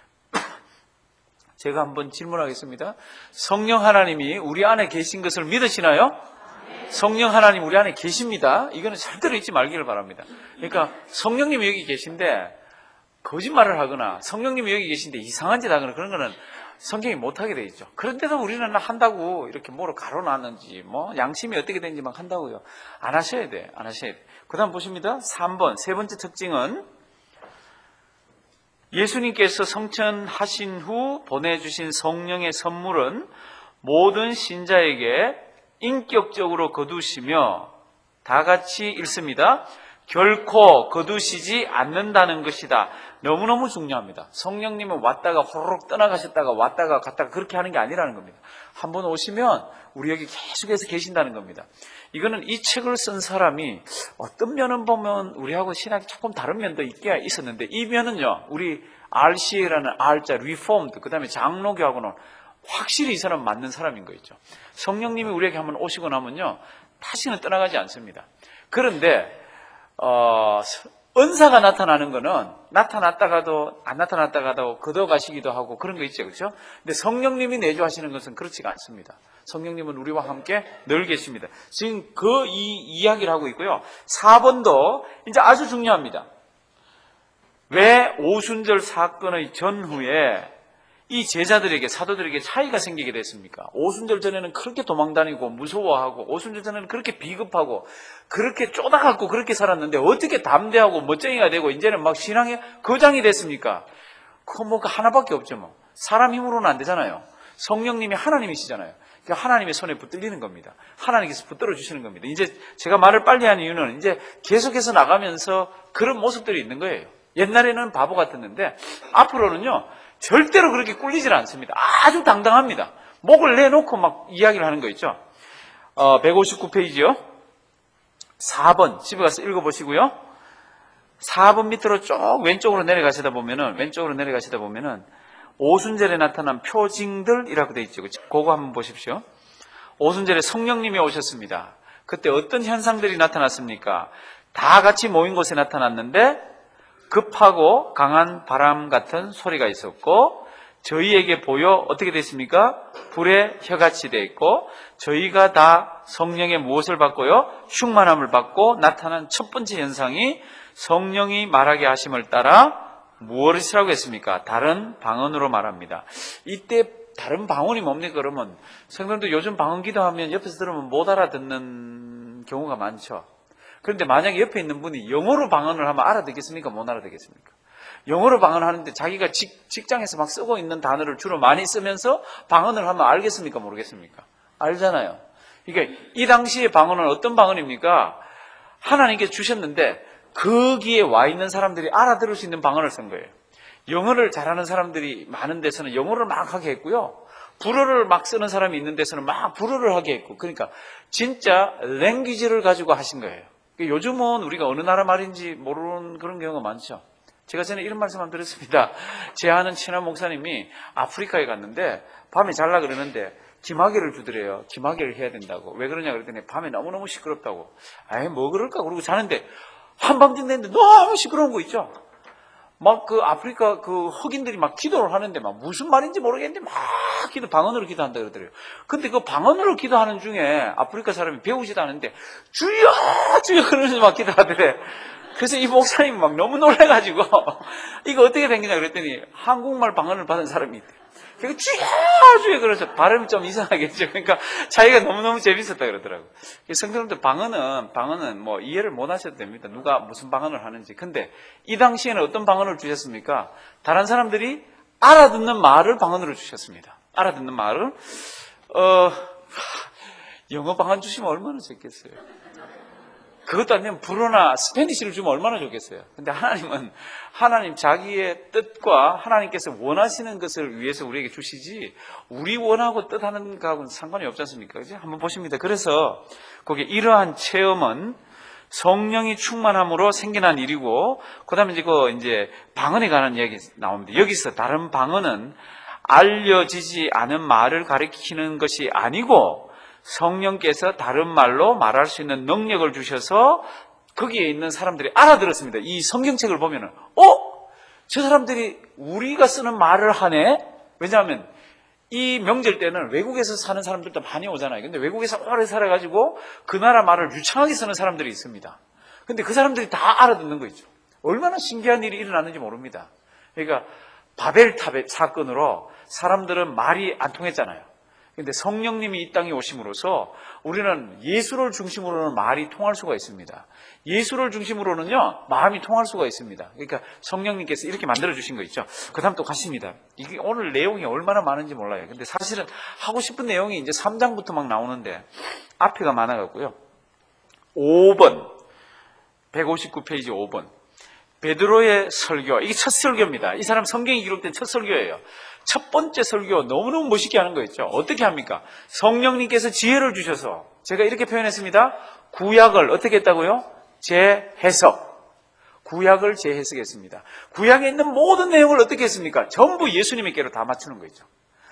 제가 한번 질문하겠습니다. 성령 하나님이 우리 안에 계신 것을 믿으시나요? 성령 하나님 우리 안에 계십니다. 이거는 절대로 잊지 말기를 바랍니다. 그러니까 성령님이 여기 계신데 거짓말을 하거나 성령님이 여기 계신데 이상한 짓 하거나 그런 거는 성경이 못하게 돼 있죠. 그런데도 우리는 한다고 이렇게 뭐로 가로놨는지 뭐 양심이 어떻게 되는지 막 한다고요. 안 하셔야 돼. 안 하셔야 돼. 그 다음 보십니다. 삼 번 세 번째 특징은 예수님께서 성천하신 후 보내주신 성령의 선물은 모든 신자에게 인격적으로 거두시며 다 같이 읽습니다. 결코 거두시지 않는다는 것이다. 너무너무 중요합니다. 성령님은 왔다가 호로록 떠나가셨다가 왔다가 갔다가 그렇게 하는 게 아니라는 겁니다. 한번 오시면 우리 여기 계속해서 계신다는 겁니다. 이거는 이 책을 쓴 사람이 어떤 면은 보면 우리하고 신학이 조금 다른 면도 있게 있었는데 이 면은요, 우리 알씨에이라는 R자, Reformed, 그 다음에 장로교하고는 확실히 이 사람 맞는 사람인 거 있죠. 성령님이 우리에게 한번 오시고 나면요, 다시는 떠나가지 않습니다. 그런데 어, 은사가 나타나는 거는 나타났다가도 안 나타났다가도 걷어가시기도 하고 그런 거 있죠. 그렇죠? 근데 성령님이 내주하시는 것은 그렇지가 않습니다. 성령님은 우리와 함께 늘 계십니다. 지금 그 이 이야기를 하고 있고요. 사 번도 이제 아주 중요합니다. 왜 오순절 사건의 전후에 이 제자들에게, 사도들에게 차이가 생기게 됐습니까? 오순절 전에는 그렇게 도망다니고 무서워하고 오순절 전에는 그렇게 비겁하고 그렇게 쪼다갖고 그렇게 살았는데 어떻게 담대하고 멋쟁이가 되고 이제는 막 신앙의 거장이 됐습니까? 그거 뭐 하나밖에 없죠. 뭐 사람 힘으로는 안 되잖아요. 성령님이 하나님이시잖아요. 그러니까 하나님의 손에 붙들리는 겁니다. 하나님께서 붙들어 주시는 겁니다. 이제 제가 말을 빨리 한 이유는 이제 계속해서 나가면서 그런 모습들이 있는 거예요. 옛날에는 바보 같았는데 앞으로는요, 절대로 그렇게 꿀리질 않습니다. 아주 당당합니다. 목을 내놓고 막 이야기를 하는 거 있죠. 어, 백오십구 페이지요. 사 번 집에 가서 읽어보시고요. 사 번 밑으로 쭉 왼쪽으로 내려가시다 보면은 왼쪽으로 내려가시다 보면은 오순절에 나타난 표징들이라고 되어 있죠. 그거 한번 보십시오. 오순절에 성령님이 오셨습니다. 그때 어떤 현상들이 나타났습니까? 다 같이 모인 곳에 나타났는데 급하고 강한 바람 같은 소리가 있었고 저희에게 보여 어떻게 됐습니까? 불의 혀같이 되어 있고 저희가 다 성령의 무엇을 받고요? 충만함을 받고 나타난 첫 번째 현상이 성령이 말하게 하심을 따라 무엇이라고 했습니까? 다른 방언으로 말합니다. 이때 다른 방언이 뭡니까? 그러면 성도님도 요즘 방언 기도하면 옆에서 들으면 못 알아듣는 경우가 많죠. 그런데 만약에 옆에 있는 분이 영어로 방언을 하면 알아듣겠습니까? 못 알아듣겠습니까? 영어로 방언하는데 자기가 직, 직장에서 막 쓰고 있는 단어를 주로 많이 쓰면서 방언을 하면 알겠습니까? 모르겠습니까? 알잖아요. 그러니까 이 당시의 방언은 어떤 방언입니까? 하나님께 주셨는데 거기에 와 있는 사람들이 알아들을 수 있는 방언을 쓴 거예요. 영어를 잘하는 사람들이 많은 데서는 영어를 막 하게 했고요. 불어를 막 쓰는 사람이 있는 데서는 막 불어를 하게 했고, 그러니까 진짜 랭귀지를 가지고 하신 거예요. 요즘은 우리가 어느 나라 말인지 모르는 그런 경우가 많죠. 제가 전에 이런 말씀 한번 드렸습니다. 제 아는 친한 목사님이 아프리카에 갔는데 밤에 잘라 그러는데 기마개를 주더래요. 기마개를 해야 된다고. 왜 그러냐 그랬더니 밤에 너무너무 시끄럽다고. 아이 뭐 그럴까 그러고 자는데 한밤중 됐는데 너무 시끄러운 거 있죠. 막 그 아프리카 그 흑인들이 막 기도를 하는데 막 무슨 말인지 모르겠는데 막 기도, 방언으로 기도한다 그러더래요. 근데 그 방언으로 기도하는 중에 아프리카 사람이 배우지도 않은데 주여! 주여! 그러면서 막 기도하더래. 그래서 이 목사님이 막 너무 놀래가지고 이거 어떻게 된 거냐 그랬더니 한국말 방언을 받은 사람이 있대. 그러니까 주여! 주여! 그래서 발음이 좀 이상하겠죠. 그러니까 자기가 너무너무 재밌었다 그러더라고요. 성도님들 방언은, 방언은 뭐 이해를 못 하셔도 됩니다. 누가 무슨 방언을 하는지. 근데 이 당시에는 어떤 방언을 주셨습니까? 다른 사람들이 알아듣는 말을 방언으로 주셨습니다. 알아듣는 말을, 어, 영어 방언 주시면 얼마나 좋겠어요. 그것도 아니면 불어나 스페니쉬를 주면 얼마나 좋겠어요. 근데 하나님은 하나님 자기의 뜻과 하나님께서 원하시는 것을 위해서 우리에게 주시지 우리 원하고 뜻하는 거하고는 상관이 없지 않습니까? 그죠? 한번 보십니다. 그래서 거기에 이러한 체험은 성령이 충만함으로 생겨난 일이고 그다음에 이제 그 이제 방언에 관한 이야기 나옵니다. 여기서 다른 방언은 알려지지 않은 말을 가리키는 것이 아니고 성령께서 다른 말로 말할 수 있는 능력을 주셔서 거기에 있는 사람들이 알아들었습니다. 이 성경책을 보면은, 어? 저 사람들이 우리가 쓰는 말을 하네? 왜냐하면 이 명절 때는 외국에서 사는 사람들도 많이 오잖아요. 근데 외국에서 오래 살아가지고 그 나라 말을 유창하게 쓰는 사람들이 있습니다. 근데 그 사람들이 다 알아듣는 거 있죠. 얼마나 신기한 일이 일어났는지 모릅니다. 그러니까 바벨탑의 사건으로 사람들은 말이 안 통했잖아요. 근데 성령님이 이 땅에 오심으로써 우리는 예수를 중심으로는 말이 통할 수가 있습니다. 예수를 중심으로는요, 마음이 통할 수가 있습니다. 그러니까 성령님께서 이렇게 만들어주신 거 있죠. 그 다음 또 가십니다. 이게 오늘 내용이 얼마나 많은지 몰라요. 근데 사실은 하고 싶은 내용이 이제 삼 장부터 막 나오는데 앞에가 많아갖고요. 오 번, 백오십구 페이지 오 번. 베드로의 설교. 이게 첫 설교입니다. 이 사람 성경이 기록된 첫 설교예요. 첫 번째 설교 너무너무 멋있게 하는 거 있죠. 어떻게 합니까? 성령님께서 지혜를 주셔서 제가 이렇게 표현했습니다. 구약을 어떻게 했다고요? 재해석. 구약을 재해석했습니다. 구약에 있는 모든 내용을 어떻게 했습니까? 전부 예수님께로 다 맞추는 거 있죠.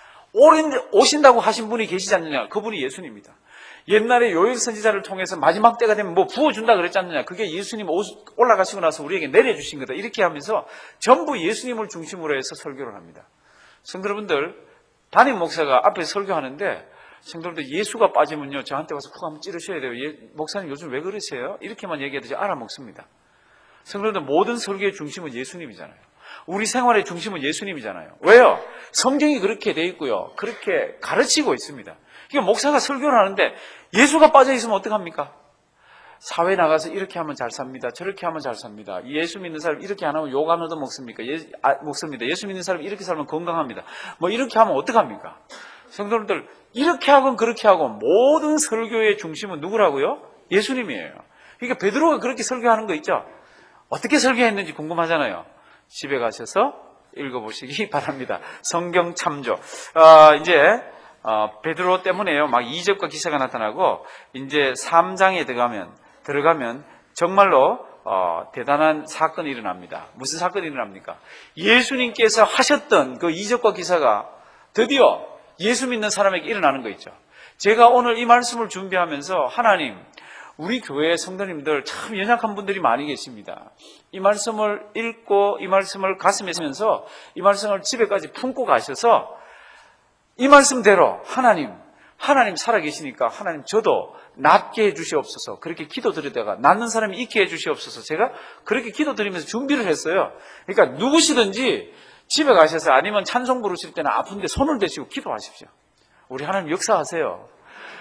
오신다고 하신 분이 계시지 않느냐? 그분이 예수님입니다. 옛날에 요엘 선지자를 통해서 마지막 때가 되면 뭐 부어준다 그랬지 않느냐? 그게 예수님 올라가시고 나서 우리에게 내려주신 거다. 이렇게 하면서 전부 예수님을 중심으로 해서 설교를 합니다. 성도 여러분들, 담임 목사가 앞에 설교하는데 성도님들 예수가 빠지면요 저한테 와서 푹 한번 찌르셔야 돼요. 예, 목사님 요즘 왜 그러세요? 이렇게만 얘기해도 알아먹습니다. 성도님들 모든 설교의 중심은 예수님이잖아요. 우리 생활의 중심은 예수님이잖아요. 왜요? 성경이 그렇게 돼 있고요. 그렇게 가르치고 있습니다. 그러니까 목사가 설교를 하는데 예수가 빠져 있으면 어떡합니까? 사회 나가서 이렇게 하면 잘 삽니다. 저렇게 하면 잘 삽니다. 예수 믿는 사람 이렇게 안 하면 욕 안 얻어 먹습니까? 예, 아, 먹습니다. 예수 믿는 사람 이렇게 살면 건강합니다. 뭐 이렇게 하면 어떡합니까? 성도님들 이렇게 하건 그렇게 하고 모든 설교의 중심은 누구라고요? 예수님이에요. 그러니까 베드로가 그렇게 설교하는 거 있죠? 어떻게 설교했는지 궁금하잖아요. 집에 가셔서 읽어보시기 바랍니다. 성경 참조. 어, 이제 어, 베드로 때문에요. 막 이적과 기사가 나타나고 이제 삼 장에 들어가면 들어가면 정말로 어, 대단한 사건이 일어납니다. 무슨 사건이 일어납니까? 예수님께서 하셨던 그 이적과 기사가 드디어 예수 믿는 사람에게 일어나는 거 있죠. 제가 오늘 이 말씀을 준비하면서 하나님, 우리 교회 성도님들 참 연약한 분들이 많이 계십니다. 이 말씀을 읽고 이 말씀을 가슴에 쓰면서 이 말씀을 집에까지 품고 가셔서 이 말씀대로 하나님, 하나님 살아계시니까 하나님 저도 낫게 해주시옵소서. 그렇게 기도드리다가 낫는 사람이 있게 해주시옵소서. 제가 그렇게 기도드리면서 준비를 했어요. 그러니까 누구시든지 집에 가셔서 아니면 찬송 부르실 때는 아픈데 손을 대시고 기도하십시오. 우리 하나님 역사하세요.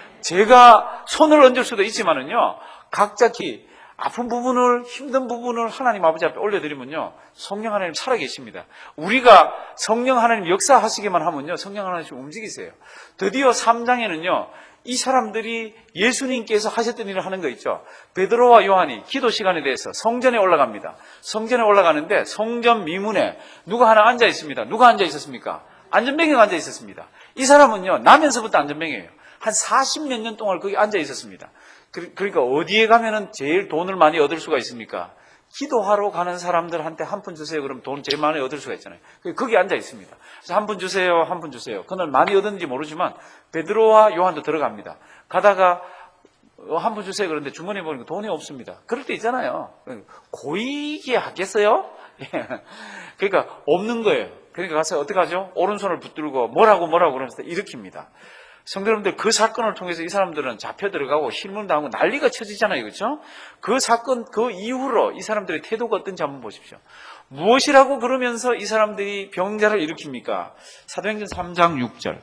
제가 손을 얹을 수도 있지만은요, 각자 기 아픈 부분을, 힘든 부분을 하나님 아버지 앞에 올려드리면요, 성령 하나님 살아계십니다. 우리가 성령 하나님 역사하시기만 하면요, 성령 하나님 움직이세요. 드디어 삼 장에는요, 이 사람들이 예수님께서 하셨던 일을 하는 거 있죠. 베드로와 요한이 기도 시간에 대해서 성전에 올라갑니다. 성전에 올라가는데 성전 미문에 누가 하나 앉아 있습니다. 누가 앉아 있었습니까? 안전뱅이가 앉아 있었습니다. 이 사람은요, 나면서부터 안전뱅이에요. 한 사십 몇 년 동안 거기 앉아 있었습니다. 그러니까 어디에 가면은 제일 돈을 많이 얻을 수가 있습니까? 기도하러 가는 사람들한테 한 푼 주세요. 그럼 돈 제일 많이 얻을 수가 있잖아요. 거기 앉아 있습니다. 그래서 한 푼 주세요. 한 푼 주세요. 그날 많이 얻었는지 모르지만 베드로와 요한도 들어갑니다. 가다가 한 푼 주세요. 그런데 주머니에 보니까 돈이 없습니다. 그럴 때 있잖아요. 고이게 하겠어요? 그러니까 없는 거예요. 그러니까 가서 어떻게 하죠? 오른손을 붙들고 뭐라고 뭐라고 그러면서 일으킵니다. 성도 여러분들, 그 사건을 통해서 이 사람들은 잡혀 들어가고 실문당하고 난리가 쳐지잖아요. 그렇죠? 그 사건, 그 이후로 이 사람들의 태도가 어떤지 한번 보십시오. 무엇이라고 그러면서 이 사람들이 병자를 일으킵니까? 사도행전 삼 장 육 절.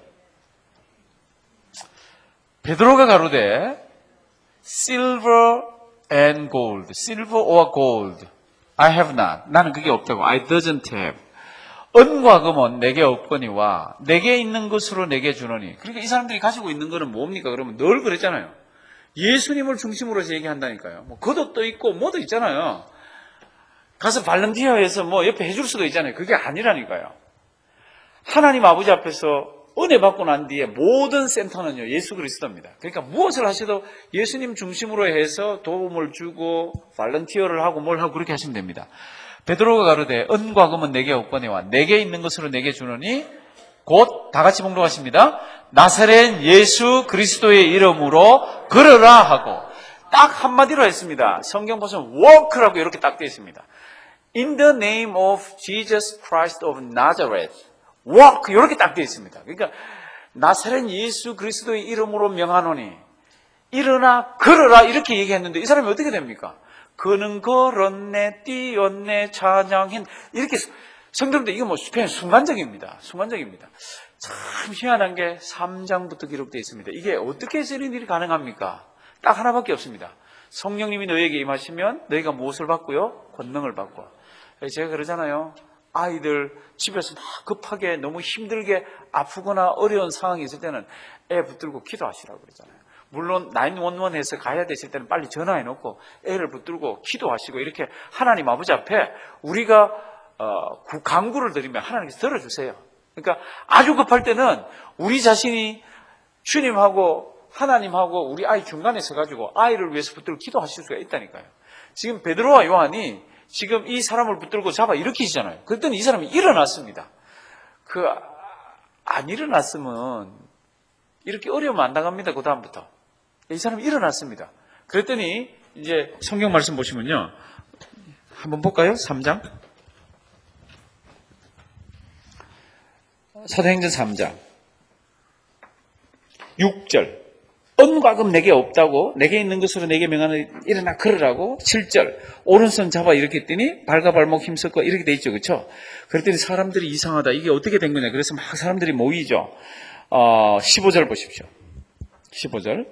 베드로가 가로되 silver and gold, silver or gold, I have not. 나는 그게 없다고. I doesn't have. 은과 금은 내게 없거니와 내게 있는 것으로 내게 주노니. 그러니까 이 사람들이 가지고 있는 거는 뭡니까? 그러면 늘 그랬잖아요. 예수님을 중심으로 해서 얘기한다니까요. 뭐 겉옷도 있고 뭐도 있잖아요. 가서 발렌티아에서 뭐 옆에 해줄 수도 있잖아요. 그게 아니라니까요. 하나님 아버지 앞에서 은혜 받고 난 뒤에 모든 센터는요, 예수 그리스도입니다. 그러니까 무엇을 하셔도 예수님 중심으로 해서 도움을 주고 발렌티어를 하고 뭘 하고 그렇게 하시면 됩니다. 베드로가 가로되 은과 금은 내게 없거니와 내게 있는 것으로 내게 주노니 곧 다 같이 봉독하십니다. 나사렛 예수 그리스도의 이름으로 걸으라 하고 딱 한마디로 했습니다. 성경 보시면 walk라고 이렇게 딱 되어 있습니다. In the name of Jesus Christ of Nazareth, walk 이렇게 딱 되어 있습니다. 그러니까 나사렛 예수 그리스도의 이름으로 명하노니 일어나 걸어라 이렇게 얘기했는데 이 사람이 어떻게 됩니까? 그는 걸었네, 뛰었네, 찬양했네. 이렇게, 성도님들, 이거 뭐, 그냥 순간적입니다. 순간적입니다. 참 희한한 게 삼 장부터 기록되어 있습니다. 이게 어떻게 이런 일이 가능합니까? 딱 하나밖에 없습니다. 성령님이 너에게 임하시면 너희가 무엇을 받고요? 권능을 받고. 제가 그러잖아요. 아이들 집에서 막 급하게 너무 힘들게 아프거나 어려운 상황이 있을 때는 애 붙들고 기도하시라고 그러잖아요. 물론 구일일에서 가야 되실 때는 빨리 전화해놓고 애를 붙들고 기도하시고 이렇게 하나님 아버지 앞에 우리가 어, 간구를 드리면 하나님께서 들어주세요. 그러니까 아주 급할 때는 우리 자신이 주님하고 하나님하고 우리 아이 중간에 서가지고 아이를 위해서 붙들고 기도하실 수가 있다니까요. 지금 베드로와 요한이 지금 이 사람을 붙들고 잡아 일으키시잖아요. 그랬더니 이 사람이 일어났습니다. 그 안 일어났으면 이렇게 어려우면 안 당합니다. 그 다음부터. 이 사람이 일어났습니다. 그랬더니 이제 성경 말씀 보시면요. 한번 볼까요? 삼 장. 사도행전 삼 장. 육 절. 은과 금 내게 없다고 내게 있는 것으로 내게 명하는 일어나 걸으라고. 칠 절. 오른손 잡아 이렇게 했더니 발과 발목 힘썼고 이렇게 돼 있죠. 그렇죠? 그랬더니 사람들이 이상하다. 이게 어떻게 된 거냐. 그래서 막 사람들이 모이죠. 어, 십오 절 보십시오. 십오 절.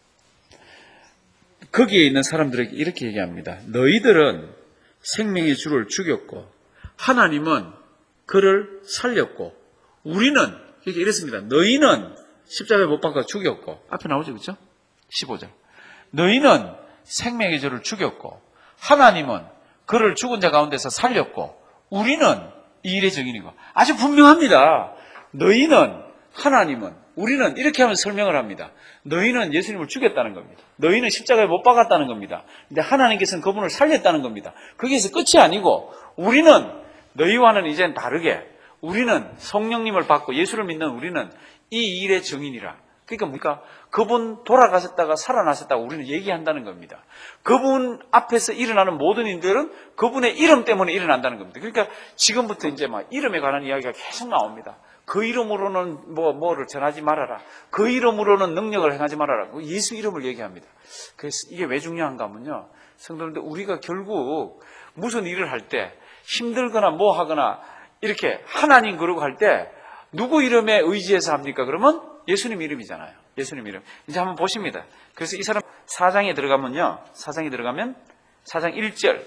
거기에 있는 사람들에게 이렇게 얘기합니다. 너희들은 생명의 주를 죽였고 하나님은 그를 살렸고 우리는 이렇게 이랬습니다. 너희는 십자가에 못 박아 죽였고 앞에 나오죠. 그렇죠? 십오 절. 너희는 생명의 주를 죽였고 하나님은 그를 죽은 자 가운데서 살렸고 우리는 이 일의 증인이고 아주 분명합니다. 너희는 하나님은 우리는 이렇게 하면서 설명을 합니다. 너희는 예수님을 죽였다는 겁니다. 너희는 십자가에 못 박았다는 겁니다. 근데 하나님께서는 그분을 살렸다는 겁니다. 거기에서 끝이 아니고 우리는 너희와는 이제는 다르게 우리는 성령님을 받고 예수를 믿는 우리는 이 일의 증인이라. 그러니까 뭡니까? 그분 돌아가셨다가 살아나셨다고 우리는 얘기한다는 겁니다. 그분 앞에서 일어나는 모든 일들은 그분의 이름 때문에 일어난다는 겁니다. 그러니까 지금부터 이제 막 이름에 관한 이야기가 계속 나옵니다. 그 이름으로는 뭐, 뭐를 전하지 말아라. 그 이름으로는 능력을 행하지 말아라. 예수 이름을 얘기합니다. 그래서 이게 왜 중요한가 하면요. 성도님들, 우리가 결국 무슨 일을 할 때 힘들거나 뭐 하거나 이렇게 하나님 그러고 할 때 누구 이름에 의지해서 합니까? 그러면 예수님 이름이잖아요. 예수님 이름. 이제 한번 보십니다. 그래서 이 사람 사 장에 들어가면요. 사 장에 들어가면 사 장 일 절.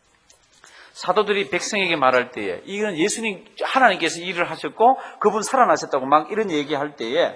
사도들이 백성에게 말할 때에 이건 예수님 하나님께서 일을 하셨고 그분 살아나셨다고 막 이런 얘기할 때에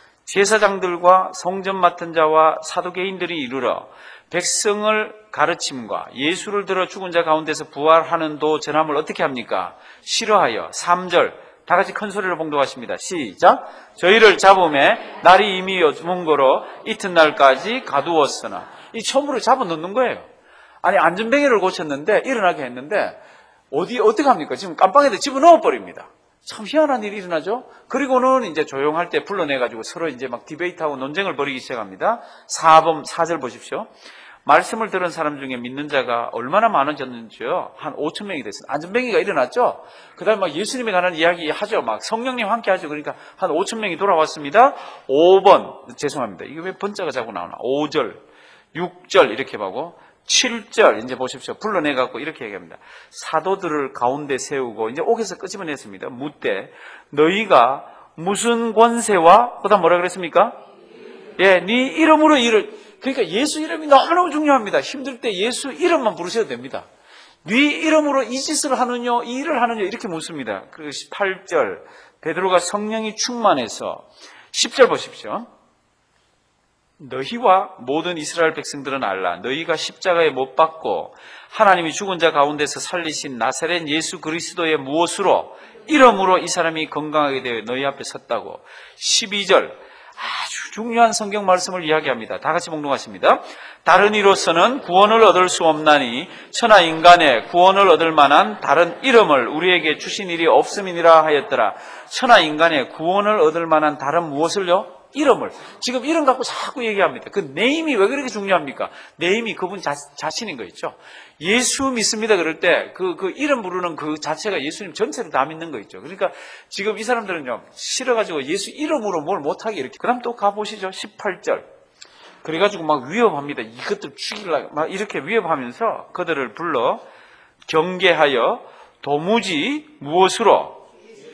제사장들과 성전 맡은 자와 사도개인들이 이르러 백성을 가르침과 예수를 들어 죽은 자 가운데서 부활하는 도 전함을 어떻게 합니까? 싫어하여. 삼 절 다 같이 큰 소리로 봉독하십니다. 시작. 저희를 잡음에 날이 이미 먼 거로 이튿날까지 가두었으나. 이 처음으로 잡아놓는 거예요. 아니 안전뱅이를 고쳤는데 일어나게 했는데 어디 어떻게 합니까? 지금 깜빵에다 집어넣어 버립니다. 참 희한한 일이 일어나죠. 그리고는 이제 조용할 때 불러내 가지고 서로 이제 막 디베이트하고 논쟁을 벌이기 시작합니다. 사 번 사 절 보십시오. 말씀을 들은 사람 중에 믿는 자가 얼마나 많아졌는지요? 한 오천 명이 됐어요. 안전병기가 일어났죠? 그 다음에 막 예수님에 관한 이야기 하죠. 막 성령님 함께 하죠. 그러니까 한 오천 명이 돌아왔습니다. 오 번, 죄송합니다. 이게 왜 번자가 자꾸 나오나? 오 절, 육 절 이렇게 하고, 칠 절, 이제 보십시오. 불러내갖고 이렇게 얘기합니다. 사도들을 가운데 세우고, 이제 옥에서 끄집어냈습니다. 묻되, 너희가 무슨 권세와, 그 다음 뭐라 그랬습니까? 예, 네 이름으로 일을, 그러니까 예수 이름이 너무너무 중요합니다. 힘들 때 예수 이름만 부르셔도 됩니다. 네 이름으로 이 짓을 하느냐, 이 일을 하느냐, 이렇게 묻습니다. 그리고 십팔 절, 베드로가 성령이 충만해서, 십 절 보십시오. 너희와 모든 이스라엘 백성들은 알라. 너희가 십자가에 못 박고 하나님이 죽은 자 가운데서 살리신 나사렛 예수 그리스도의 무엇으로 이름으로 이 사람이 건강하게 되어 너희 앞에 섰다고. 십이 절 아주 중요한 성경 말씀을 이야기합니다. 다 같이 봉독하십니다. 다른 이로서는 구원을 얻을 수 없나니 천하 인간의 구원을 얻을 만한 다른 이름을 우리에게 주신 일이 없음이니라 하였더라. 천하 인간의 구원을 얻을 만한 다른 무엇을요? 이름을. 지금 이름 갖고 자꾸 얘기합니다. 그 네임이 왜 그렇게 중요합니까? 네임이 그분 자, 자신인 거 있죠. 예수 믿습니다 그럴 때 그, 그 이름 부르는 그 자체가 예수님 전체를 다 믿는 거 있죠. 그러니까 지금 이 사람들은요, 싫어가지고 예수 이름으로 뭘 못하게 이렇게. 그 다음 또 가보시죠. 십팔 절. 그래가지고 막 위협합니다. 이것들 죽이려고 막 이렇게 위협하면서 그들을 불러 경계하여 도무지 무엇으로?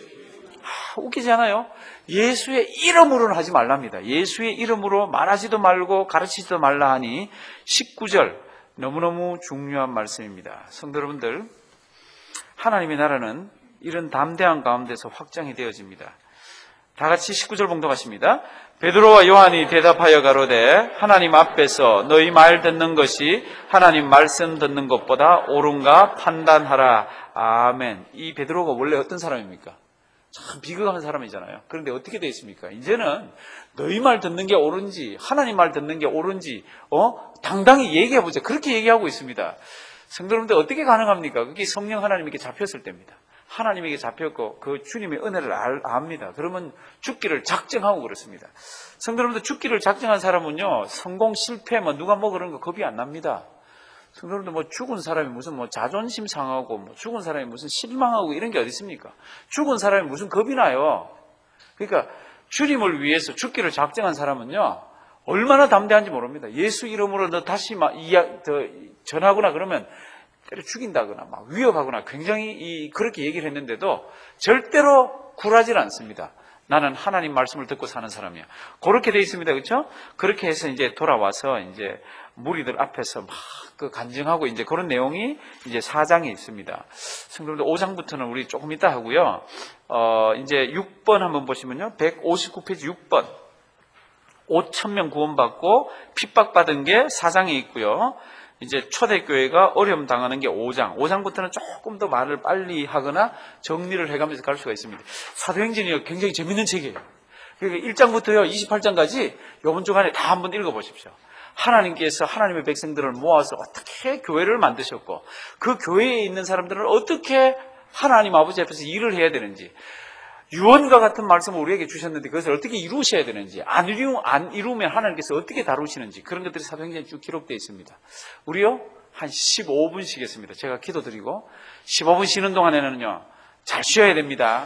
하, 웃기지 않아요? 예수의 이름으로는 하지 말랍니다. 예수의 이름으로 말하지도 말고 가르치지도 말라 하니 십구 절 너무너무 중요한 말씀입니다. 성도 여러분들, 하나님의 나라는 이런 담대한 가운데서 확장이 되어집니다. 다 같이 십구 절 봉독하십니다. 베드로와 요한이 대답하여 가로되 하나님 앞에서 너희 말 듣는 것이 하나님 말씀 듣는 것보다 옳은가 판단하라. 아멘. 이 베드로가 원래 어떤 사람입니까? 참 비극한 사람이잖아요. 그런데 어떻게 되어 있습니까? 이제는 너희 말 듣는 게 옳은지 하나님 말 듣는 게 옳은지 어 당당히 얘기해보자. 그렇게 얘기하고 있습니다. 성도 여러분들, 어떻게 가능합니까? 그게 성령 하나님에게 잡혔을 때입니다. 하나님에게 잡혔고 그 주님의 은혜를 알, 압니다. 그러면 죽기를 작정하고 그렇습니다. 성도 여러분들, 죽기를 작정한 사람은요, 성공 실패 뭐 누가 뭐 그런 거 겁이 안 납니다. 성도님들, 뭐 죽은 사람이 무슨 뭐 자존심 상하고 뭐 죽은 사람이 무슨 실망하고 이런 게 어디 있습니까? 죽은 사람이 무슨 겁이 나요? 그러니까 주님을 위해서 죽기를 작정한 사람은요, 얼마나 담대한지 모릅니다. 예수 이름으로 너 다시 막 이야, 더 전하거나 그러면 때려 죽인다거나 막 위협하거나 굉장히 이 그렇게 얘기를 했는데도 절대로 굴하지 않습니다. 나는 하나님 말씀을 듣고 사는 사람이야. 그렇게 돼 있습니다. 그렇죠? 그렇게 해서 이제 돌아와서 이제 무리들 앞에서 막 그 간증하고 이제 그런 내용이 이제 사 장에 있습니다. 성도님들, 오 장부터는 우리 조금 이따 하고요. 어, 이제 육 번 한번 보시면요. 백오십구 페이지 육 번. 오천 명 구원받고 핍박받은 게 사 장에 있고요. 이제 초대교회가 어려움 당하는 게 오 장. 오 장부터는 조금 더 말을 빨리 하거나 정리를 해가면서 갈 수가 있습니다. 사도행전이 굉장히 재밌는 책이에요. 그러니까 일 장부터요, 이십팔 장까지 이번 주간에 다 한번 읽어보십시오. 하나님께서 하나님의 백성들을 모아서 어떻게 교회를 만드셨고 그 교회에 있는 사람들을 어떻게 하나님 아버지 앞에서 일을 해야 되는지, 유언과 같은 말씀을 우리에게 주셨는데 그것을 어떻게 이루셔야 되는지, 안, 이루, 안 이루면 하나님께서 어떻게 다루시는지, 그런 것들이 사도행전에 쭉 기록되어 있습니다. 우리요 한 십오 분 쉬겠습니다. 제가 기도드리고 십오 분 쉬는 동안에는요 잘 쉬어야 됩니다.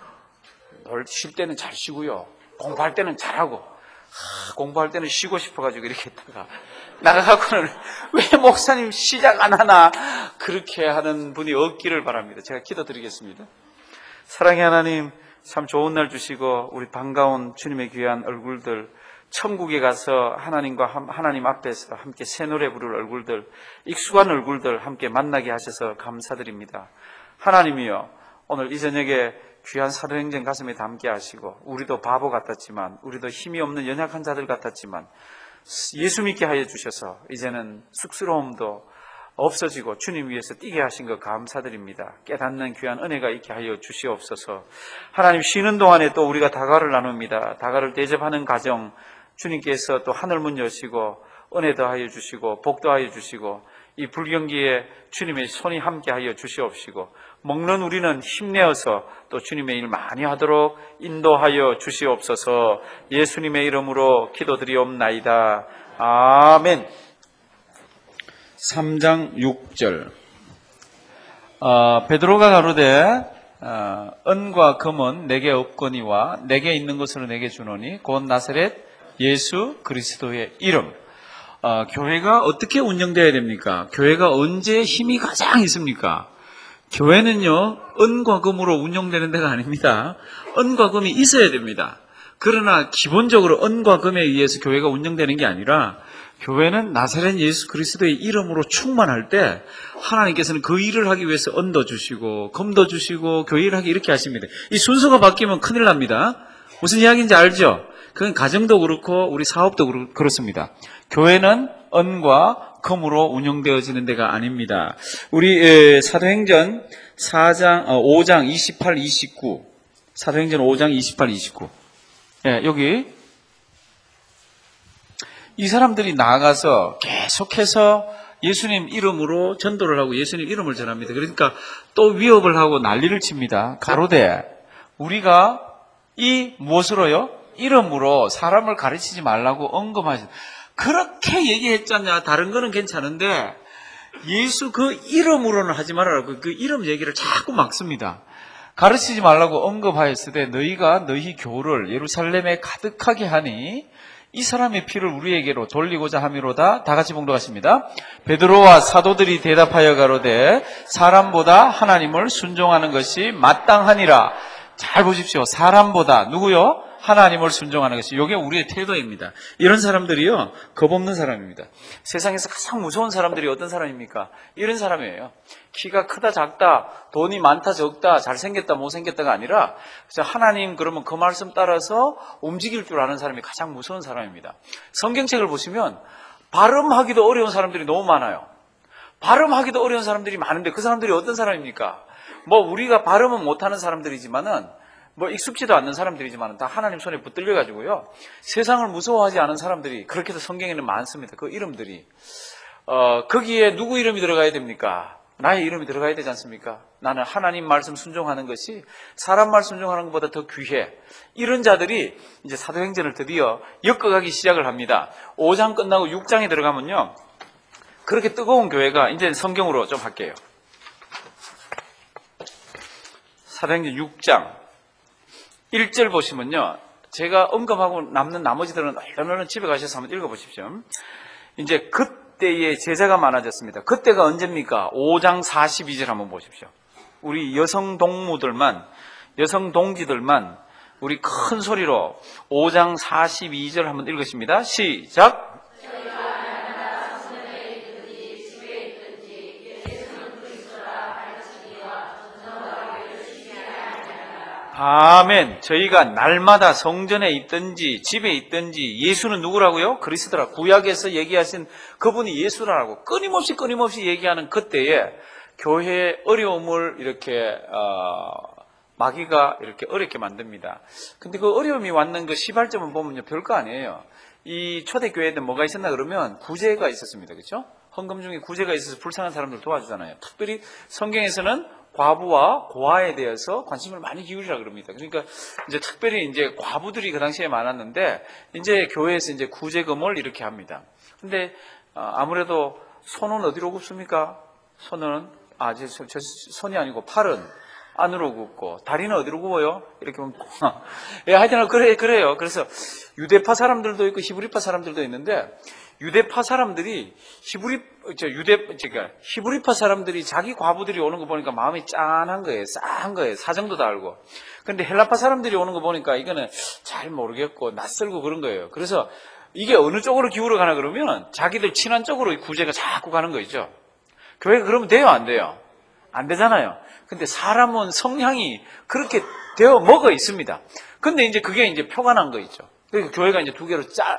쉴 때는 잘 쉬고요, 공부할 때는 잘하고, 하, 공부할 때는 쉬고 싶어가지고 이렇게 했다가 나가고는 왜 목사님 시작 안 하나, 그렇게 하는 분이 없기를 바랍니다. 제가 기도드리겠습니다. 사랑의 하나님, 참 좋은 날 주시고 우리 반가운 주님의 귀한 얼굴들, 천국에 가서 하나님과 하나님 앞에서 함께 새 노래 부를 얼굴들, 익숙한 얼굴들 함께 만나게 하셔서 감사드립니다. 하나님이여, 오늘 이 저녁에 귀한 사도행전 가슴에 담게 하시고, 우리도 바보 같았지만, 우리도 힘이 없는 연약한 자들 같았지만 예수 믿게 하여 주셔서 이제는 쑥스러움도 없어지고 주님 위해서 뛰게 하신 것 감사드립니다. 깨닫는 귀한 은혜가 있게 하여 주시옵소서. 하나님, 쉬는 동안에 또 우리가 다가를 나눕니다. 다가를 대접하는 가정, 주님께서 또 하늘문 여시고 은혜 더하여 주시고 복 더하여 주시고 이 불경기에 주님의 손이 함께하여 주시옵시고, 먹는 우리는 힘내어서 또 주님의 일 많이 하도록 인도하여 주시옵소서. 예수님의 이름으로 기도드리옵나이다. 아멘. 삼 장 육 절. 어, 베드로가 가로되 어, 은과 금은 내게 없거니와 내게 있는 것으로 내게 주노니 곧 나사렛 예수 그리스도의 이름. 어, 교회가 어떻게 운영되어야 됩니까? 교회가 언제 힘이 가장 있습니까? 교회는요, 은과 금으로 운영되는 데가 아닙니다. 은과 금이 있어야 됩니다. 그러나 기본적으로 은과 금에 의해서 교회가 운영되는 게 아니라 교회는 나사렛 예수 그리스도의 이름으로 충만할 때 하나님께서는 그 일을 하기 위해서 은도 주시고 금도 주시고 교회 일을 하기 이렇게 하십니다. 이 순서가 바뀌면 큰일 납니다. 무슨 이야기인지 알죠? 그건 가정도 그렇고 우리 사업도 그렇습니다. 교회는 은과 금으로 운영되어지는 데가 아닙니다. 우리 사도행전 사 장, 오 장 이십팔, 이십구 사도행전 오 장 이십팔, 이십구 예, 여기 이 사람들이 나아가서 계속해서 예수님 이름으로 전도를 하고 예수님 이름을 전합니다. 그러니까 또 위협을 하고 난리를 칩니다. 가로되 우리가 이 무엇으로요? 이름으로 사람을 가르치지 말라고 언급하시. 그렇게 얘기했잖냐. 다른 거는 괜찮은데 예수 그 이름으로는 하지 말아라고 그 이름 얘기를 자꾸 막습니다. 가르치지 말라고 언급하였을 때 너희가 너희 교를 예루살렘에 가득하게 하니 이 사람의 피를 우리에게로 돌리고자 함이로다. 다 같이 봉독하십니다. 베드로와 사도들이 대답하여 가로되 사람보다 하나님을 순종하는 것이 마땅하니라. 잘 보십시오. 사람보다 누구요? 하나님을 순종하는 것이 이게 우리의 태도입니다. 이런 사람들이요 겁없는 사람입니다. 세상에서 가장 무서운 사람들이 어떤 사람입니까? 이런 사람이에요. 키가 크다 작다, 돈이 많다 적다, 잘생겼다 못생겼다가 아니라 하나님 그러면 그 말씀 따라서 움직일 줄 아는 사람이 가장 무서운 사람입니다. 성경책을 보시면 발음하기도 어려운 사람들이 너무 많아요. 발음하기도 어려운 사람들이 많은데 그 사람들이 어떤 사람입니까? 뭐 우리가 발음은 못하는 사람들이지만은 뭐 익숙지도 않는 사람들이지만 다 하나님 손에 붙들려 가지고요 세상을 무서워하지 않은 사람들이 그렇게도 성경에는 많습니다. 그 이름들이 어 거기에 누구 이름이 들어가야 됩니까? 나의 이름이 들어가야 되지 않습니까? 나는 하나님 말씀 순종하는 것이 사람 말 순종하는 것보다 더 귀해. 이런 자들이 이제 사도행전을 드디어 엮어가기 시작을 합니다. 오 장 끝나고 육 장에 들어가면요 그렇게 뜨거운 교회가 이제 성경으로 좀 할게요. 사도행전 육 장 일 절 보시면요. 제가 언급하고 남는 나머지들은 얼른 집에 가셔서 한번 읽어보십시오. 이제 그때의 제자가 많아졌습니다. 그때가 언제입니까? 오 장 사십이 절 한번 보십시오. 우리 여성 동무들만, 여성 동지들만 우리 큰 소리로 오 장 사십이 절 한번 읽으십니다. 시작! 아멘. 저희가 날마다 성전에 있든지 집에 있든지 예수는 누구라고요? 그리스도라. 구약에서 얘기하신 그분이 예수라고 끊임없이 끊임없이 얘기하는 그때에 교회의 어려움을 이렇게 어, 마귀가 이렇게 어렵게 만듭니다. 근데 그 어려움이 왔는 그 시발점을 보면요 별거 아니에요. 이 초대교회에는 뭐가 있었나 그러면 구제가 있었습니다. 그렇죠? 헌금 중에 구제가 있어서 불쌍한 사람들 도와주잖아요. 특별히 성경에서는 과부와 고아에 대해서 관심을 많이 기울이라 그럽니다. 그러니까 이제 특별히 이제 과부들이 그 당시에 많았는데 이제 교회에서 이제 구제금을 이렇게 합니다. 근데 아무래도 손은 어디로 굽습니까? 손은 아, 저, 저, 저 손이 아니고 팔은 안으로 굽고 다리는 어디로 굽어요? 이렇게 보면 예, 하여튼 그래 그래요. 그래서 유대파 사람들도 있고 히브리파 사람들도 있는데 유대파 사람들이 히브리 저 유대 그러니까 히브리파 사람들이 자기 과부들이 오는 거 보니까 마음이 짠한 거예요. 싸한 거예요. 사정도 다 알고. 근데 헬라파 사람들이 오는 거 보니까 이거는 잘 모르겠고 낯설고 그런 거예요. 그래서 이게 어느 쪽으로 기울어 가나 그러면 자기들 친한 쪽으로 구제가 자꾸 가는 거 있죠. 교회가 그러면 돼요, 안 돼요? 안 되잖아요. 근데 사람은 성향이 그렇게 되어 먹어 있습니다. 근데 이제 그게 이제 표가 난 거 있죠. 그러니까 교회가 이제 두 개로 짜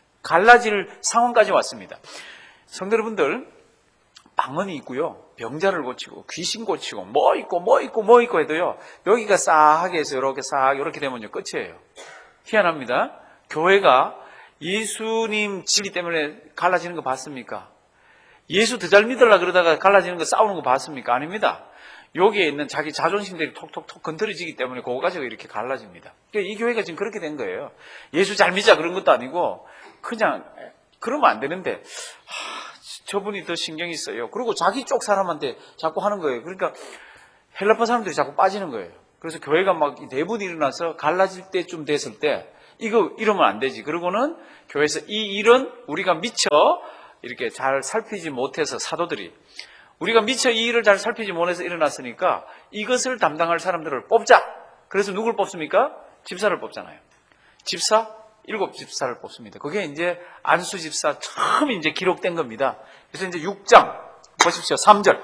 갈라질 상황까지 왔습니다. 성도 여러분들, 방언이 있고요. 병자를 고치고 귀신 고치고 뭐 있고 뭐 있고 뭐 있고 해도요. 여기가 싸하게 해서 이렇게 싹 이렇게 되면요. 끝이에요. 희한합니다. 교회가 예수님 진리 때문에 갈라지는 거 봤습니까? 예수 더 잘 믿으려고 그러다가 갈라지는 거 싸우는 거 봤습니까? 아닙니다. 여기에 있는 자기 자존심들이 톡톡톡 건드려지기 때문에 그거 가지고 이렇게 갈라집니다. 그러니까 이 교회가 지금 그렇게 된 거예요. 예수 잘 믿자 그런 것도 아니고 그냥 그러면 안 되는데 하, 저분이 더 신경이 써요. 그리고 자기 쪽 사람한테 자꾸 하는 거예요. 그러니까 헬라파 사람들이 자꾸 빠지는 거예요. 그래서 교회가 막 내분이 일어나서 갈라질 때쯤 됐을 때 이거 이러면 안 되지. 그러고는 교회에서 이 일은 우리가 미처 이렇게 잘 살피지 못해서 사도들이 우리가 미처 이 일을 잘 살피지 못해서 일어났으니까 이것을 담당할 사람들을 뽑자. 그래서 누굴 뽑습니까? 집사를 뽑잖아요. 집사? 일곱 집사를 뽑습니다. 그게 이제 안수 집사 처음 이제 기록된 겁니다. 그래서 이제 육 장 보십시오. 삼 절.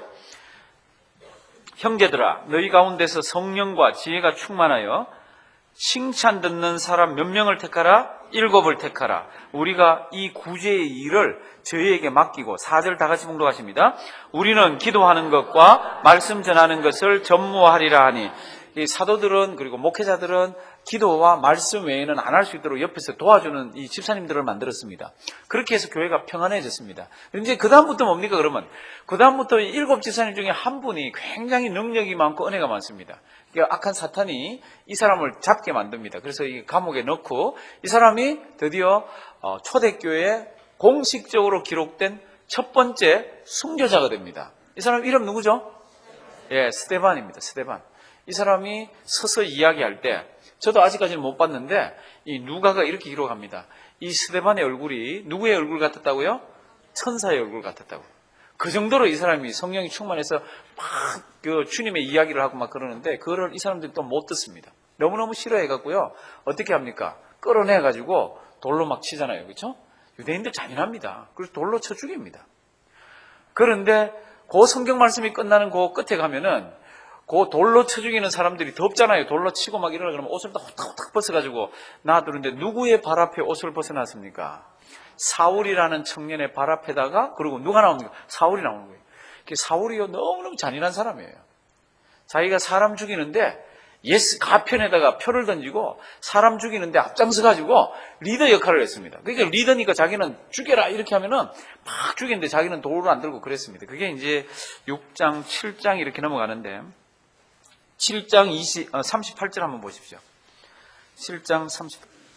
형제들아, 너희 가운데서 성령과 지혜가 충만하여 칭찬 듣는 사람 몇 명을 택하라? 일곱을 택하라. 우리가 이 구제의 일을 저희에게 맡기고, 사 절 다 같이 봉독하십니다. 우리는 기도하는 것과 말씀 전하는 것을 전무하리라 하니, 이 사도들은 그리고 목회자들은 기도와 말씀 외에는 안 할 수 있도록 옆에서 도와주는 이 집사님들을 만들었습니다. 그렇게 해서 교회가 평안해졌습니다. 이제 그 다음부터 뭡니까 그러면? 그 다음부터 일곱 집사님 중에 한 분이 굉장히 능력이 많고 은혜가 많습니다. 그러니까 악한 사탄이 이 사람을 잡게 만듭니다. 그래서 이 감옥에 넣고 이 사람이 드디어 초대교회에 공식적으로 기록된 첫 번째 순교자가 됩니다. 이 사람 이름 누구죠? 예, 스데반입니다. 스데반. 이 사람이 서서 이야기할 때 저도 아직까지는 못 봤는데 이 누가가 이렇게 기록합니다. 이 스데반의 얼굴이 누구의 얼굴 같았다고요? 천사의 얼굴 같았다고. 그 정도로 이 사람이 성령이 충만해서 막 그 주님의 이야기를 하고 막 그러는데 그거를 이 사람들이 또 못 듣습니다. 너무너무 싫어해갖고요. 어떻게 합니까? 끌어내가지고 돌로 막 치잖아요. 그렇죠? 유대인들 잔인합니다. 그래서 돌로 쳐 죽입니다. 그런데 그 성경 말씀이 끝나는 그 끝에 가면은 그 돌로 쳐 죽이는 사람들이 덥잖아요. 돌로 치고 막 이러려 그러면 옷을 다 호탁호탁 벗어가지고 놔두는데 누구의 발 앞에 옷을 벗어놨습니까? 사울이라는 청년의 발 앞에다가 그리고 누가 나옵니까? 사울이 나오는 거예요. 사울이요 너무너무 잔인한 사람이에요. 자기가 사람 죽이는데 예스 가편에다가 표를 던지고 사람 죽이는데 앞장서가지고 리더 역할을 했습니다. 그러니까 리더니까 자기는 죽여라 이렇게 하면은 막 죽이는데 자기는 돌을 안 들고 그랬습니다. 그게 이제 육 장, 칠 장 이렇게 넘어가는데 칠 장 이십, 어, 삼십팔 절 한번 보십시오. 칠 장 삼십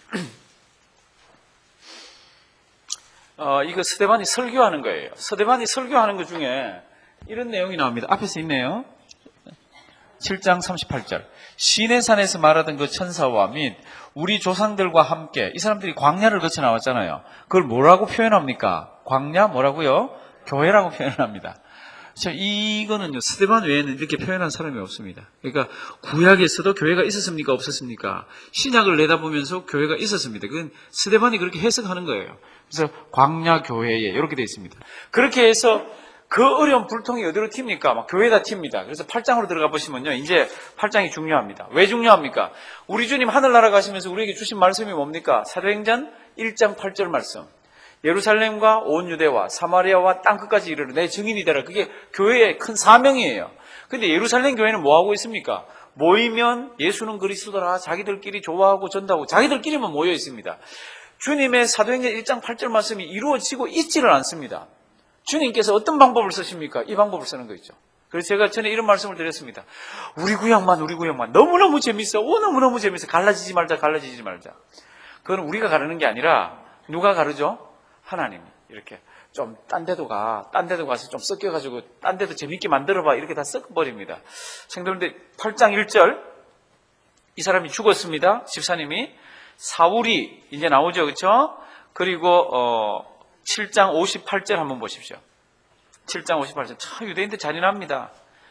어, 이거 스데반이 설교하는 거예요. 스데반이 설교하는 것 중에 이런 내용이 나옵니다. 앞에서 있네요. 칠 장 삼십팔 절. 시내산에서 말하던 그 천사와 및 우리 조상들과 함께 이 사람들이 광야를 거쳐 나왔잖아요. 그걸 뭐라고 표현합니까? 광야 뭐라고요? 교회라고 표현합니다. 자, 이거는요, 스데반 외에는 이렇게 표현한 사람이 없습니다. 그러니까 구약에서도 교회가 있었습니까? 없었습니까? 신약을 내다보면서 교회가 있었습니다. 그건 스데반이 그렇게 해석하는 거예요. 그래서 광야 교회에 이렇게 되어 있습니다. 그렇게 해서 그 어려운 불통이 어디로 튑니까? 막 교회다 튑니다. 그래서 팔 장으로 들어가 보시면요. 이제 팔 장이 중요합니다. 왜 중요합니까? 우리 주님 하늘나라 가시면서 우리에게 주신 말씀이 뭡니까? 사도행전 일 장 팔 절 말씀. 예루살렘과 온 유대와 사마리아와 땅끝까지 이르러 내 증인이 되라. 그게 교회의 큰 사명이에요. 근데 예루살렘 교회는 뭐 하고 있습니까? 모이면 예수는 그리스도라. 자기들끼리 좋아하고 전도하고 자기들끼리만 모여 있습니다. 주님의 사도행전 일 장 팔 절 말씀이 이루어지고 있지를 않습니다. 주님께서 어떤 방법을 쓰십니까? 이 방법을 쓰는 거 있죠. 그래서 제가 전에 이런 말씀을 드렸습니다. 우리 구약만 우리 구약만 너무너무 재밌어. 오 너무너무 재밌어. 갈라지지 말자 갈라지지 말자. 그건 우리가 가르는 게 아니라 누가 가르죠? 하나님이. 이렇게 좀 딴 데도 가. 딴 데도 가서 좀 섞여가지고 딴 데도 재밌게 만들어봐. 이렇게 다 섞어버립니다. 성도님들 팔 장 일 절 이 사람이 죽었습니다. 집사님이. 사울이 이제 나오죠. 그렇죠? 그리고 어 칠 장 오십팔 절 한번 보십시오. 칠 장 오십팔 절. 참 유대인들 잔인합니다.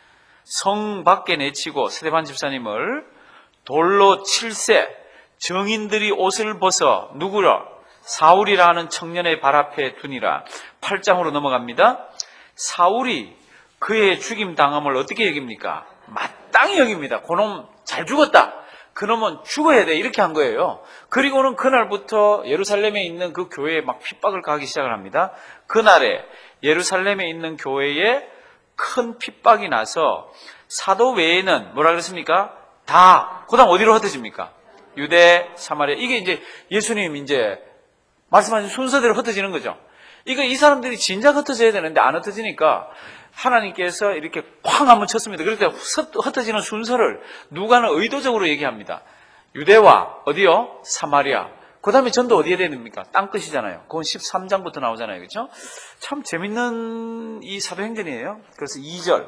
성 밖에 내치고 스데반 집사님을 돌로 칠세 정인들이 옷을 벗어 누구라? 사울이라는 청년의 발 앞에 두니라. 팔 장으로 넘어갑니다. 사울이 그의 죽임 당함을 어떻게 여깁니까? 마땅히 여깁니다. 그놈 잘 죽었다. 그놈은 죽어야 돼. 이렇게 한 거예요. 그리고는 그날부터 예루살렘에 있는 그 교회에 막 핍박을 가기 시작을 합니다. 그날에 예루살렘에 있는 교회에 큰 핍박이 나서 사도 외에는 뭐라 그랬습니까? 다, 그 다음 어디로 흩어집니까? 유대, 사마리아. 이게 이제 예수님 이제 말씀하신 순서대로 흩어지는 거죠. 이거 이 사람들이 진작 흩어져야 되는데 안 흩어지니까 하나님께서 이렇게 쾅 한번 쳤습니다. 그럴 때 흩어지는 순서를 누가는 의도적으로 얘기합니다. 유대와 어디요? 사마리아. 그 다음에 전도 어디에 해야 됩니까? 땅끝이잖아요. 그건 십삼 장부터 나오잖아요. 그렇죠? 참 재밌는 이 사도행전이에요. 그래서 이 절.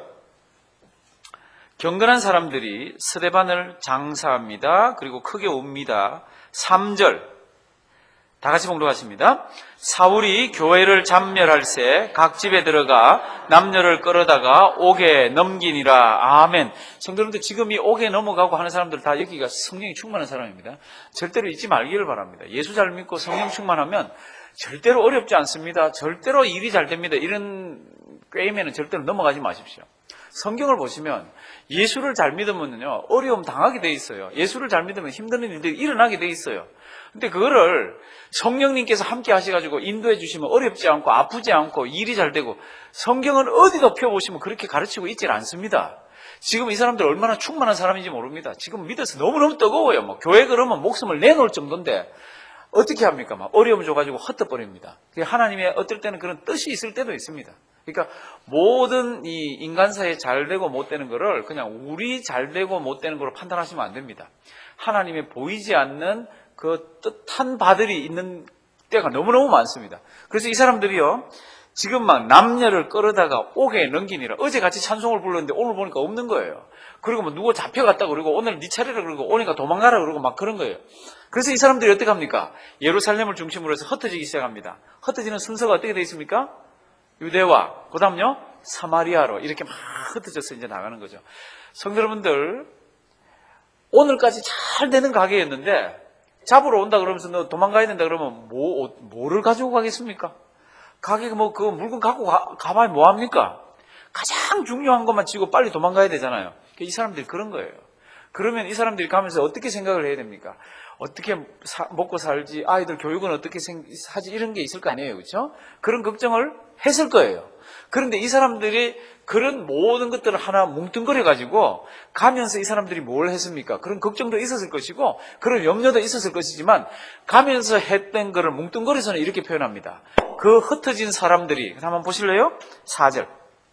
경건한 사람들이 스데반을 장사합니다. 그리고 크게 웁니다. 삼 절. 다 같이 봉독하십니다. 사울이 교회를 잠멸할새 각 집에 들어가 남녀를 끌어다가 옥에 넘기니라. 아멘. 성도님들, 지금 이 옥에 넘어가고 하는 사람들 다 여기가 성령이 충만한 사람입니다. 절대로 잊지 말기를 바랍니다. 예수 잘 믿고 성령 충만하면 절대로 어렵지 않습니다. 절대로 일이 잘 됩니다. 이런 꾀임에는 절대로 넘어가지 마십시오. 성경을 보시면 예수를 잘 믿으면요, 어려움 당하게 돼 있어요. 예수를 잘 믿으면 힘든 일들이 일어나게 돼 있어요. 근데 그거를 성령님께서 함께 하셔가지고 인도해 주시면 어렵지 않고 아프지 않고 일이 잘 되고, 성경은 어디도 펴보시면 그렇게 가르치고 있질 않습니다. 지금 이 사람들 얼마나 충만한 사람인지 모릅니다. 지금 믿어서 너무너무 뜨거워요. 뭐 교회 그러면 목숨을 내놓을 정도인데 어떻게 합니까? 막 어려움 줘가지고 헛떡버립니다. 하나님의 어떨 때는 그런 뜻이 있을 때도 있습니다. 그러니까 모든 이 인간사에 잘 되고 못 되는 거를 그냥 우리 잘 되고 못 되는 거로 판단하시면 안 됩니다. 하나님의 보이지 않는 그 뜻한 바들이 있는 때가 너무너무 많습니다. 그래서 이 사람들이요, 지금 막 남녀를 끌어다가 옥에 넘기니라. 어제 같이 찬송을 불렀는데 오늘 보니까 없는 거예요. 그리고 뭐 누구 잡혀갔다고 그러고 오늘 네 차례라 그러고 오니까 도망가라 그러고 막 그런 거예요. 그래서 이 사람들이 어떻게 합니까? 예루살렘을 중심으로 해서 흩어지기 시작합니다. 흩어지는 순서가 어떻게 되어 있습니까? 유대와 그 다음요 사마리아로 이렇게 막 흩어져서 이제 나가는 거죠. 성도 여러분들, 오늘까지 잘 되는 가게였는데 잡으러 온다 그러면서 너 도망가야 된다 그러면 뭐, 뭐를 가지고 가겠습니까? 가게 뭐 그 물건 갖고 가, 가봐야 뭐합니까? 가장 중요한 것만 지고 빨리 도망가야 되잖아요. 이 사람들이 그런 거예요. 그러면 이 사람들이 가면서 어떻게 생각을 해야 됩니까? 어떻게 사, 먹고 살지, 아이들 교육은 어떻게 생, 하지, 이런 게 있을 거 아니에요. 그렇죠? 그런 걱정을 했을 거예요. 그런데 이 사람들이 그런 모든 것들을 하나 뭉뚱그려 가지고 가면서 이 사람들이 뭘 했습니까? 그런 걱정도 있었을 것이고 그런 염려도 있었을 것이지만 가면서 했던 거를 뭉뚱그려서는 이렇게 표현합니다. 그 흩어진 사람들이, 한번 보실래요? 사 절.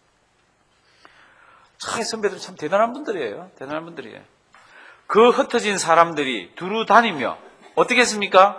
참, 선배들 참 대단한 분들이에요. 대단한 분들이에요. 그 흩어진 사람들이 두루 다니며 어떻게 했습니까?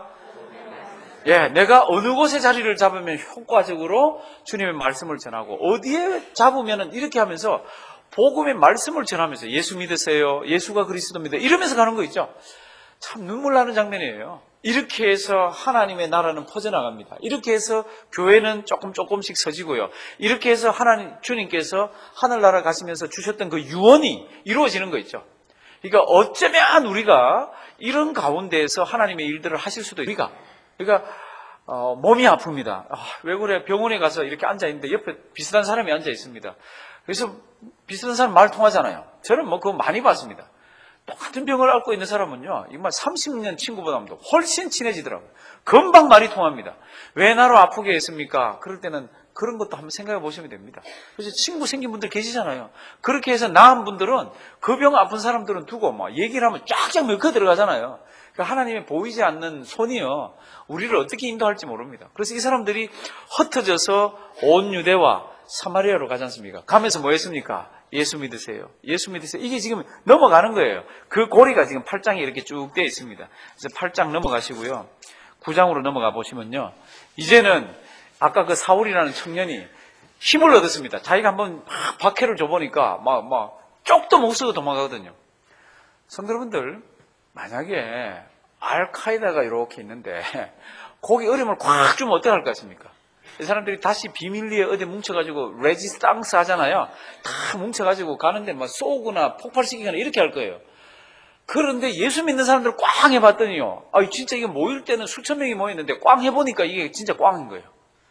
예, 내가 어느 곳에 자리를 잡으면 효과적으로 주님의 말씀을 전하고 어디에 잡으면 이렇게 하면서 복음의 말씀을 전하면서 예수 믿으세요, 예수가 그리스도입니다 이러면서 가는 거 있죠. 참 눈물 나는 장면이에요. 이렇게 해서 하나님의 나라는 퍼져나갑니다. 이렇게 해서 교회는 조금 조금씩 서지고요. 이렇게 해서 하나님, 주님께서 하늘나라 가시면서 주셨던 그 유언이 이루어지는 거 있죠. 그러니까 어쩌면 우리가 이런 가운데에서 하나님의 일들을 하실 수도 있 우리가 그러니까 어, 몸이 아픕니다. 아, 왜 그래? 병원에 가서 이렇게 앉아 있는데 옆에 비슷한 사람이 앉아 있습니다. 그래서 비슷한 사람 말 통하잖아요. 저는 뭐 그거 많이 봤습니다. 똑같은 병을 앓고 있는 사람은요, 정말 삼십 년 친구보다도 훨씬 친해지더라고요. 금방 말이 통합니다. 왜 나로 아프게 했습니까? 그럴 때는 그런 것도 한번 생각해 보시면 됩니다. 그래서 친구 생긴 분들 계시잖아요. 그렇게 해서 나은 분들은 그 병 아픈 사람들은 두고 막 얘기를 하면 쫙쫙 밀고 들어가잖아요. 그러니까 하나님의 보이지 않는 손이요, 우리를 어떻게 인도할지 모릅니다. 그래서 이 사람들이 흩어져서 온 유대와 사마리아로 가지 않습니까? 가면서 뭐 했습니까? 예수 믿으세요. 예수 믿으세요. 이게 지금 넘어가는 거예요. 그 고리가 지금 팔 장에 이렇게 쭉 되어 있습니다. 그래서 팔 장 넘어가시고요. 구 장으로 넘어가 보시면요. 이제는 아까 그 사울이라는 청년이 힘을 얻었습니다. 자기가 한번 막 박해를 줘보니까 막, 막 쪽도 못 쓰고 도망가거든요. 성도 여러분들, 만약에 알카이다가 이렇게 있는데 거기 어려움을 꽉 주면 어떻게 할 것 같습니까? 이 사람들이 다시 비밀리에 어디 뭉쳐가지고 레지스탕스 하잖아요. 다 뭉쳐가지고 가는데 막 쏘거나 폭발시키거나 이렇게 할 거예요. 그런데 예수 믿는 사람들을 꽝 해봤더니요, 아, 진짜 이게 모일 때는 수천 명이 모였는데 꽝 해보니까 이게 진짜 꽝인 거예요.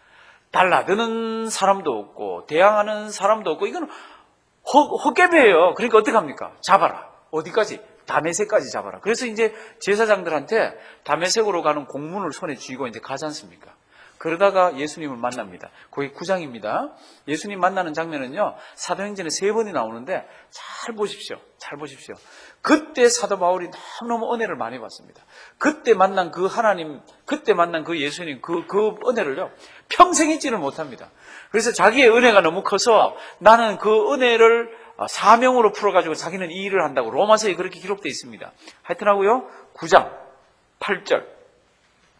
달라드는 사람도 없고 대항하는 사람도 없고 이건 헛개배예요. 그러니까 어떻게 합니까? 잡아라. 어디까지? 다메섹까지 잡아라. 그래서 이제 제사장들한테 다메섹으로 가는 공문을 손에 쥐고 이제 가지 않습니까? 그러다가 예수님을 만납니다. 거기 구 장입니다. 예수님 만나는 장면은요, 사도행전에 세 번이 나오는데 잘 보십시오. 잘 보십시오. 그때 사도 바울이 너무너무 은혜를 많이 받습니다. 그때 만난 그 하나님, 그때 만난 그 예수님, 그, 그 은혜를요, 평생 잊지를 못합니다. 그래서 자기의 은혜가 너무 커서 나는 그 은혜를 사명으로 풀어가지고 자기는 이 일을 한다고 로마서에 그렇게 기록되어 있습니다. 하여튼 하고요, 구 장 팔 절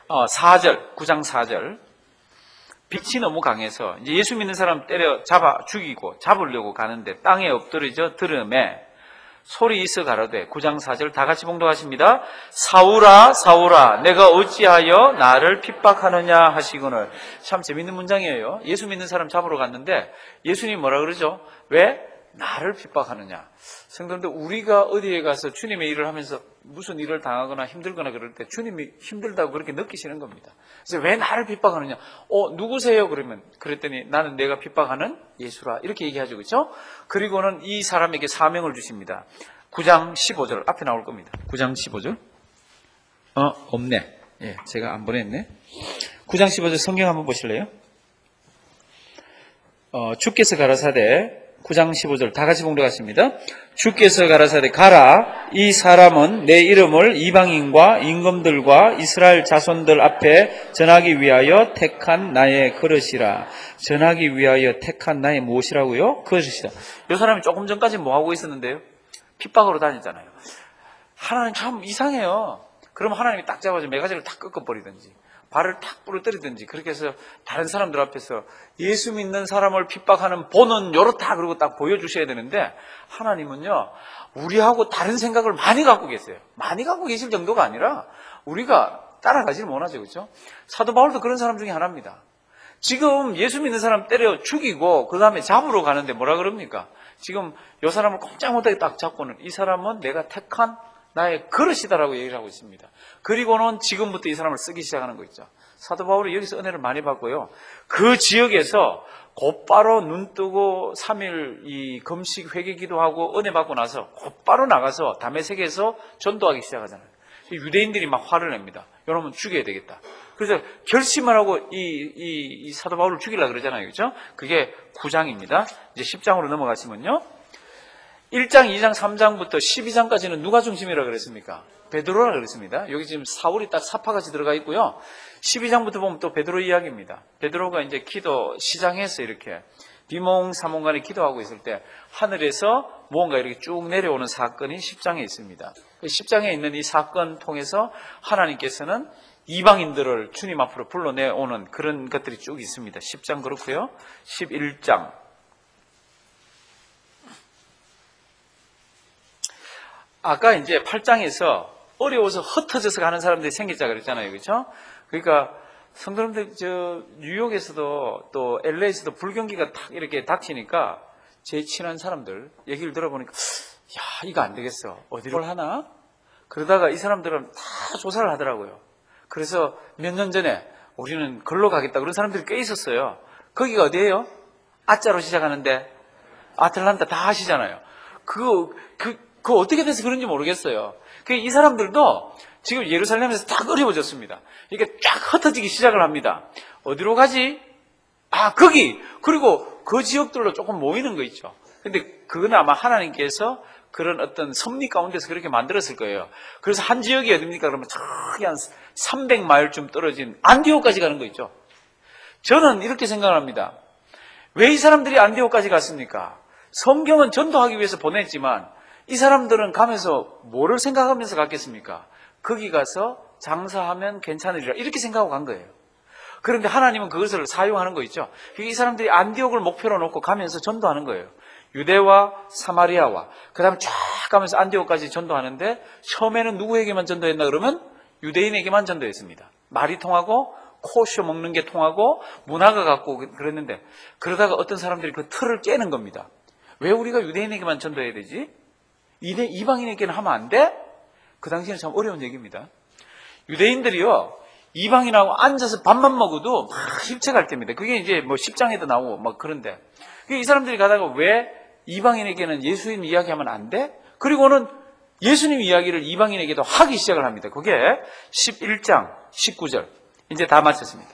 어, 사 절, 구 장 사 절. 빛이 너무 강해서 이제 예수 믿는 사람 때려 잡아 죽이고 잡으려고 가는데 땅에 엎드려져 들음에 소리 있어 가로되, 구 장 사 절 다 같이 봉독하십니다. 사울아 사울아 내가 어찌하여 나를 핍박하느냐 하시거늘. 참 재밌는 문장이에요. 예수 믿는 사람 잡으러 갔는데 예수님이 뭐라 그러죠? 왜 나를 핍박하느냐. 성도님들, 우리가 어디에 가서 주님의 일을 하면서 무슨 일을 당하거나 힘들거나 그럴 때 주님이 힘들다고 그렇게 느끼시는 겁니다. 그래서 왜 나를 핍박하느냐. 어 누구세요? 그러면 그랬더니 나는 내가 핍박하는 예수라, 이렇게 얘기하죠. 그렇죠? 그리고는 이 사람에게 사명을 주십니다. 구 장 십오 절 앞에 나올 겁니다. 구 장 십오 절. 어 없네. 예, 제가 안 보냈네. 구 장 십오 절 성경 한번 보실래요? 어 주께서 가라사대, 구 장 십오 절 다 같이 봉독하십니다. 주께서 가라사대 가라, 이 사람은 내 이름을 이방인과 임금들과 이스라엘 자손들 앞에 전하기 위하여 택한 나의 그릇이라. 전하기 위하여 택한 나의 무엇이라고요? 그릇이다. 이 사람이 조금 전까지 뭐 하고 있었는데요? 핍박으로 다녔잖아요. 하나님 참 이상해요. 그러면 하나님이 딱 잡아서 매가지를 탁 꺾어버리든지 발을 탁 부러뜨리든지 그렇게 해서 다른 사람들 앞에서 예수 믿는 사람을 핍박하는 본은 요렇다 그러고 딱 보여주셔야 되는데, 하나님은요 우리하고 다른 생각을 많이 갖고 계세요. 많이 갖고 계실 정도가 아니라 우리가 따라가지를 못하죠. 그렇죠? 사도 바울도 그런 사람 중에 하나입니다. 지금 예수 믿는 사람 때려 죽이고 그 다음에 잡으러 가는데 뭐라 그럽니까? 지금 이 사람을 꼼짝 못하게 딱 잡고는 이 사람은 내가 택한 나의 그릇이다라고 얘기를 하고 있습니다. 그리고는 지금부터 이 사람을 쓰기 시작하는 거 있죠. 사도 바울이 여기서 은혜를 많이 받고요. 그 지역에서 곧바로 눈 뜨고 삼 일 이 금식 회개 기도하고 은혜 받고 나서 곧바로 나가서 다메섹에서 전도하기 시작하잖아요. 유대인들이 막 화를 냅니다. 여러분 죽여야 되겠다. 그래서 결심을 하고 이, 이, 이 사도 바울을 죽이려고 그러잖아요. 그렇죠? 그게 구 장입니다. 이제 십 장으로 넘어가시면요. 일 장, 이 장, 삼 장부터 십이 장까지는 누가 중심이라고 그랬습니까? 베드로라 그랬습니다. 여기 지금 사울이 딱 사파같이 들어가 있고요. 십이 장부터 보면 또 베드로 이야기입니다. 베드로가 이제 기도 시장에서 이렇게 비몽사몽간에 기도하고 있을 때 하늘에서 무언가 이렇게 쭉 내려오는 사건이 십 장에 있습니다. 십 장에 있는 이 사건 통해서 하나님께서는 이방인들을 주님 앞으로 불러내오는 그런 것들이 쭉 있습니다. 십 장 그렇고요. 십일 장. 아까 이제 팔 장에서 어려워서 흩어져서 가는 사람들이 생겼자 그랬잖아요. 그렇죠? 그러니까 성도님들 저 뉴욕에서도 또 엘에이에서도 불경기가 탁 이렇게 닥치니까 제 친한 사람들 얘기를 들어보니까 야 이거 안 되겠어. 어디로 하나? 그러다가 이 사람들은 다 조사를 하더라고요. 그래서 몇 년 전에 우리는 걸로 가겠다 그런 사람들이 꽤 있었어요. 거기가 어디예요? 아자로 시작하는데 아틀란타 다 하시잖아요. 그거 그 그 어떻게 돼서 그런지 모르겠어요. 이 사람들도 지금 예루살렘에서 딱 어려워졌습니다. 이게 쫙 흩어지기 시작을 합니다. 어디로 가지? 아 거기! 그리고 그 지역들로 조금 모이는 거 있죠. 근데 그건 아마 하나님께서 그런 어떤 섭리 가운데서 그렇게 만들었을 거예요. 그래서 한 지역이 어딥니까? 그러면 저기 한 삼백 마일쯤 떨어진 안디옥까지 가는 거 있죠. 저는 이렇게 생각을 합니다. 왜 이 사람들이 안디옥까지 갔습니까? 성경은 전도하기 위해서 보냈지만 이 사람들은 가면서 뭐를 생각하면서 갔겠습니까? 거기 가서 장사하면 괜찮으리라 이렇게 생각하고 간 거예요. 그런데 하나님은 그것을 사용하는 거 있죠. 이 사람들이 안디옥을 목표로 놓고 가면서 전도하는 거예요. 유대와 사마리아와 그 다음에 쫙 가면서 안디옥까지 전도하는데 처음에는 누구에게만 전도했나 그러면 유대인에게만 전도했습니다. 말이 통하고 코쇼 먹는 게 통하고 문화가 같고 그랬는데 그러다가 어떤 사람들이 그 틀을 깨는 겁니다. 왜 우리가 유대인에게만 전도해야 되지? 이방인에게는 하면 안 돼? 그 당시에는 참 어려운 얘기입니다. 유대인들이요 이방인하고 앉아서 밥만 먹어도 막 입체갈 때입니다. 그게 이제 뭐 십 장에도 나오고 막 그런데 이 사람들이 가다가 왜 이방인에게는 예수님 이야기하면 안 돼? 그리고는 예수님 이야기를 이방인에게도 하기 시작을 합니다. 그게 십일 장 십구 절 이제 다 마쳤습니다.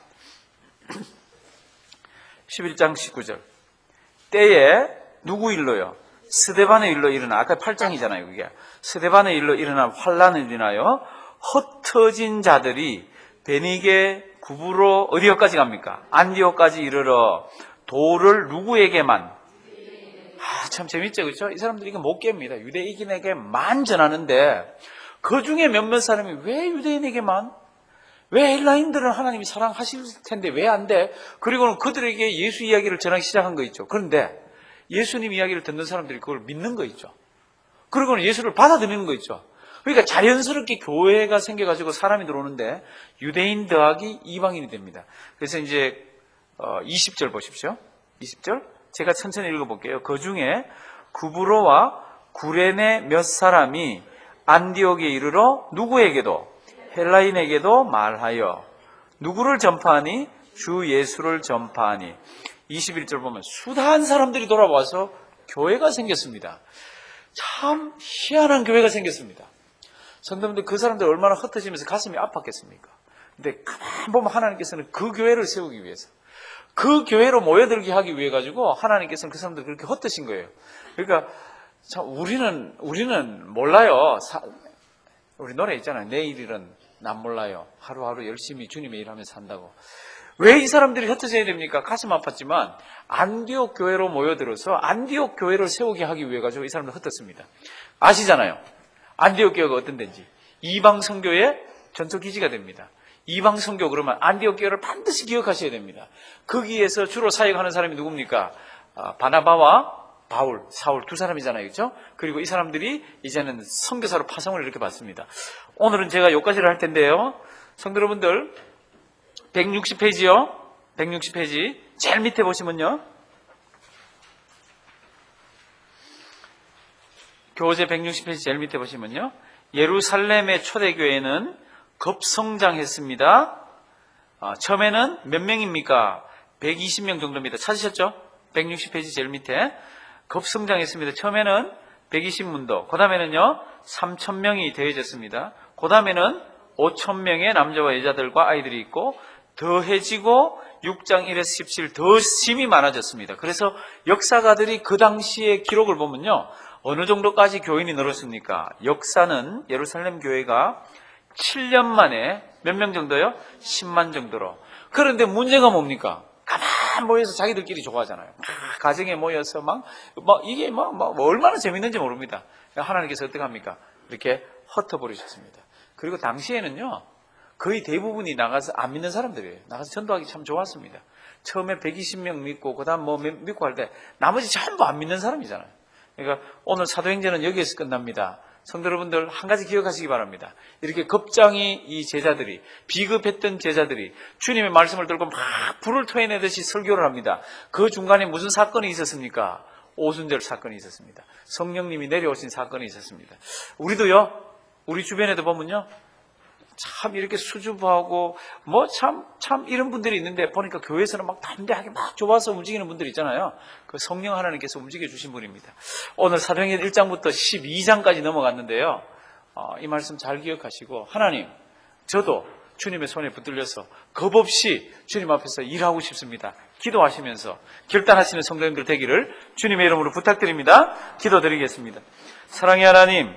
십일 장 십구 절 때에 누구 일로요? 스데반의 일로 일어나 아까 팔 장이잖아요. 그게 스데반의 일로 일어나 환란을 인하여 흩어진 자들이 베니게 구부로 어디까지 갑니까? 안디옥까지 이르러 도를 누구에게만? 아, 참 재밌죠, 그렇죠? 이 사람들이 이거 못 깹니다. 유대인에게만 전하는데 그 중에 몇몇 사람이 왜 유대인에게만? 왜 헬라인들은 하나님이 사랑하실 텐데 왜 안 돼? 그리고는 그들에게 예수 이야기를 전하기 시작한 거 있죠. 그런데 예수님 이야기를 듣는 사람들이 그걸 믿는 거 있죠. 그리고는 예수를 받아들이는 거 있죠. 그러니까 자연스럽게 교회가 생겨가지고 사람이 들어오는데 유대인 더하기 이방인이 됩니다. 그래서 이제 이십 절 보십시오. 이십 절 제가 천천히 읽어볼게요. 그 중에 구브로와 구레네 몇 사람이 안디옥에 이르러 누구에게도 헬라인에게도 말하여 누구를 전파하니? 주 예수를 전파하니. 이십일 절 보면 수다한 사람들이 돌아와서 교회가 생겼습니다. 참 희한한 교회가 생겼습니다. 성도님들, 그 사람들 얼마나 흩어지면서 가슴이 아팠겠습니까? 근데 가만 보면 하나님께서는 그 교회를 세우기 위해서, 그 교회로 모여들게 하기 위해 가지고 하나님께서는 그 사람들 그렇게 흩으신 거예요. 그러니까 참 우리는 우리는 몰라요. 사, 우리 노래 있잖아요. 내일은 난 몰라요. 하루하루 열심히 주님의 일하며 산다고. 왜 이 사람들이 흩어져야 됩니까? 가슴 아팠지만 안디옥 교회로 모여들어서 안디옥 교회를 세우게 하기 위해 가지고 이 사람들 흩었습니다. 아시잖아요. 안디옥 교회가 어떤 데인지. 이방 선교의 전초 기지가 됩니다. 이방 선교 그러면 안디옥 교회를 반드시 기억하셔야 됩니다. 거기에서 주로 사역하는 사람이 누굽니까? 아, 바나바와 바울, 사울 두 사람이잖아요. 그렇죠? 그리고 이 사람들이 이제는 선교사로 파송을 이렇게 받습니다. 오늘은 제가 여기까지를 할 텐데요. 성도 여러분들, 백육십 페이지요. 백육십 페이지. 제일 밑에 보시면요. 교재 백육십 페이지 제일 밑에 보시면요. 예루살렘의 초대교회는 급성장했습니다. 아, 처음에는 몇 명입니까? 백이십 명 정도입니다. 찾으셨죠? 백육십 페이지 제일 밑에. 급성장했습니다. 처음에는 백이십 문도, 그 다음에는요, 삼천 명이 더해졌습니다. 그 다음에는 오천 명의 남자와 여자들과 아이들이 있고, 더해지고 육 장 일에서 십칠 더 심이 많아졌습니다. 그래서 역사가들이 그 당시의 기록을 보면요, 어느 정도까지 교인이 늘었습니까? 역사는 예루살렘 교회가 칠 년 만에 몇 명 정도요? 십만 정도로. 그런데 문제가 뭡니까? 가만 모여서 자기들끼리 좋아하잖아요. 막 가정에 모여서 막, 막 이게 막, 막 얼마나 재밌는지 모릅니다. 하나님께서 어떻게 합니까? 이렇게 흩어버리셨습니다. 그리고 당시에는요, 거의 대부분이 나가서 안 믿는 사람들이에요. 나가서 전도하기 참 좋았습니다. 처음에 백이십 명 믿고, 그 다음 뭐 믿고 할 때, 나머지 전부 안 믿는 사람이잖아요. 그러니까 오늘 사도행전은 여기에서 끝납니다. 성도 여러분들, 한 가지 기억하시기 바랍니다. 이렇게 겁장이 이 제자들이, 비급했던 제자들이 주님의 말씀을 들고 막 불을 토해내듯이 설교를 합니다. 그 중간에 무슨 사건이 있었습니까? 오순절 사건이 있었습니다. 성령님이 내려오신 사건이 있었습니다. 우리도요, 우리 주변에도 보면요, 참 이렇게 수줍어하고 뭐 참 참 이런 분들이 있는데 보니까 교회에서는 막 담대하게 막 좋아서 움직이는 분들 있잖아요. 그 성령 하나님께서 움직여 주신 분입니다. 오늘 사도행전 일 장부터 십이 장까지 넘어갔는데요. 어, 이 말씀 잘 기억하시고, 하나님, 저도 주님의 손에 붙들려서 겁 없이 주님 앞에서 일하고 싶습니다. 기도하시면서 결단하시는 성도님들 되기를 주님의 이름으로 부탁드립니다. 기도드리겠습니다. 사랑의 하나님,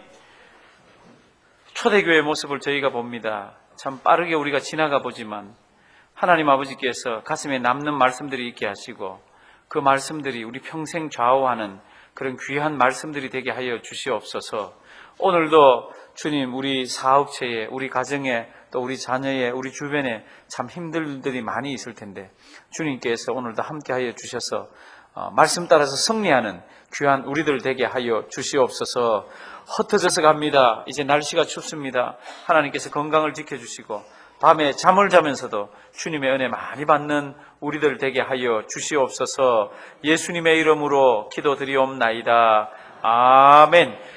초대교회의 모습을 저희가 봅니다. 참 빠르게 우리가 지나가 보지만 하나님 아버지께서 가슴에 남는 말씀들이 있게 하시고, 그 말씀들이 우리 평생 좌우하는 그런 귀한 말씀들이 되게 하여 주시옵소서. 오늘도 주님, 우리 사업체에, 우리 가정에, 또 우리 자녀에, 우리 주변에 참 힘들 일들이 많이 있을 텐데 주님께서 오늘도 함께 하여 주셔서 어, 말씀 따라서 승리하는 귀한 우리들 되게 하여 주시옵소서. 흩어져서 갑니다. 이제 날씨가 춥습니다. 하나님께서 건강을 지켜주시고 밤에 잠을 자면서도 주님의 은혜 많이 받는 우리들 되게 하여 주시옵소서. 예수님의 이름으로 기도드리옵나이다. 아멘.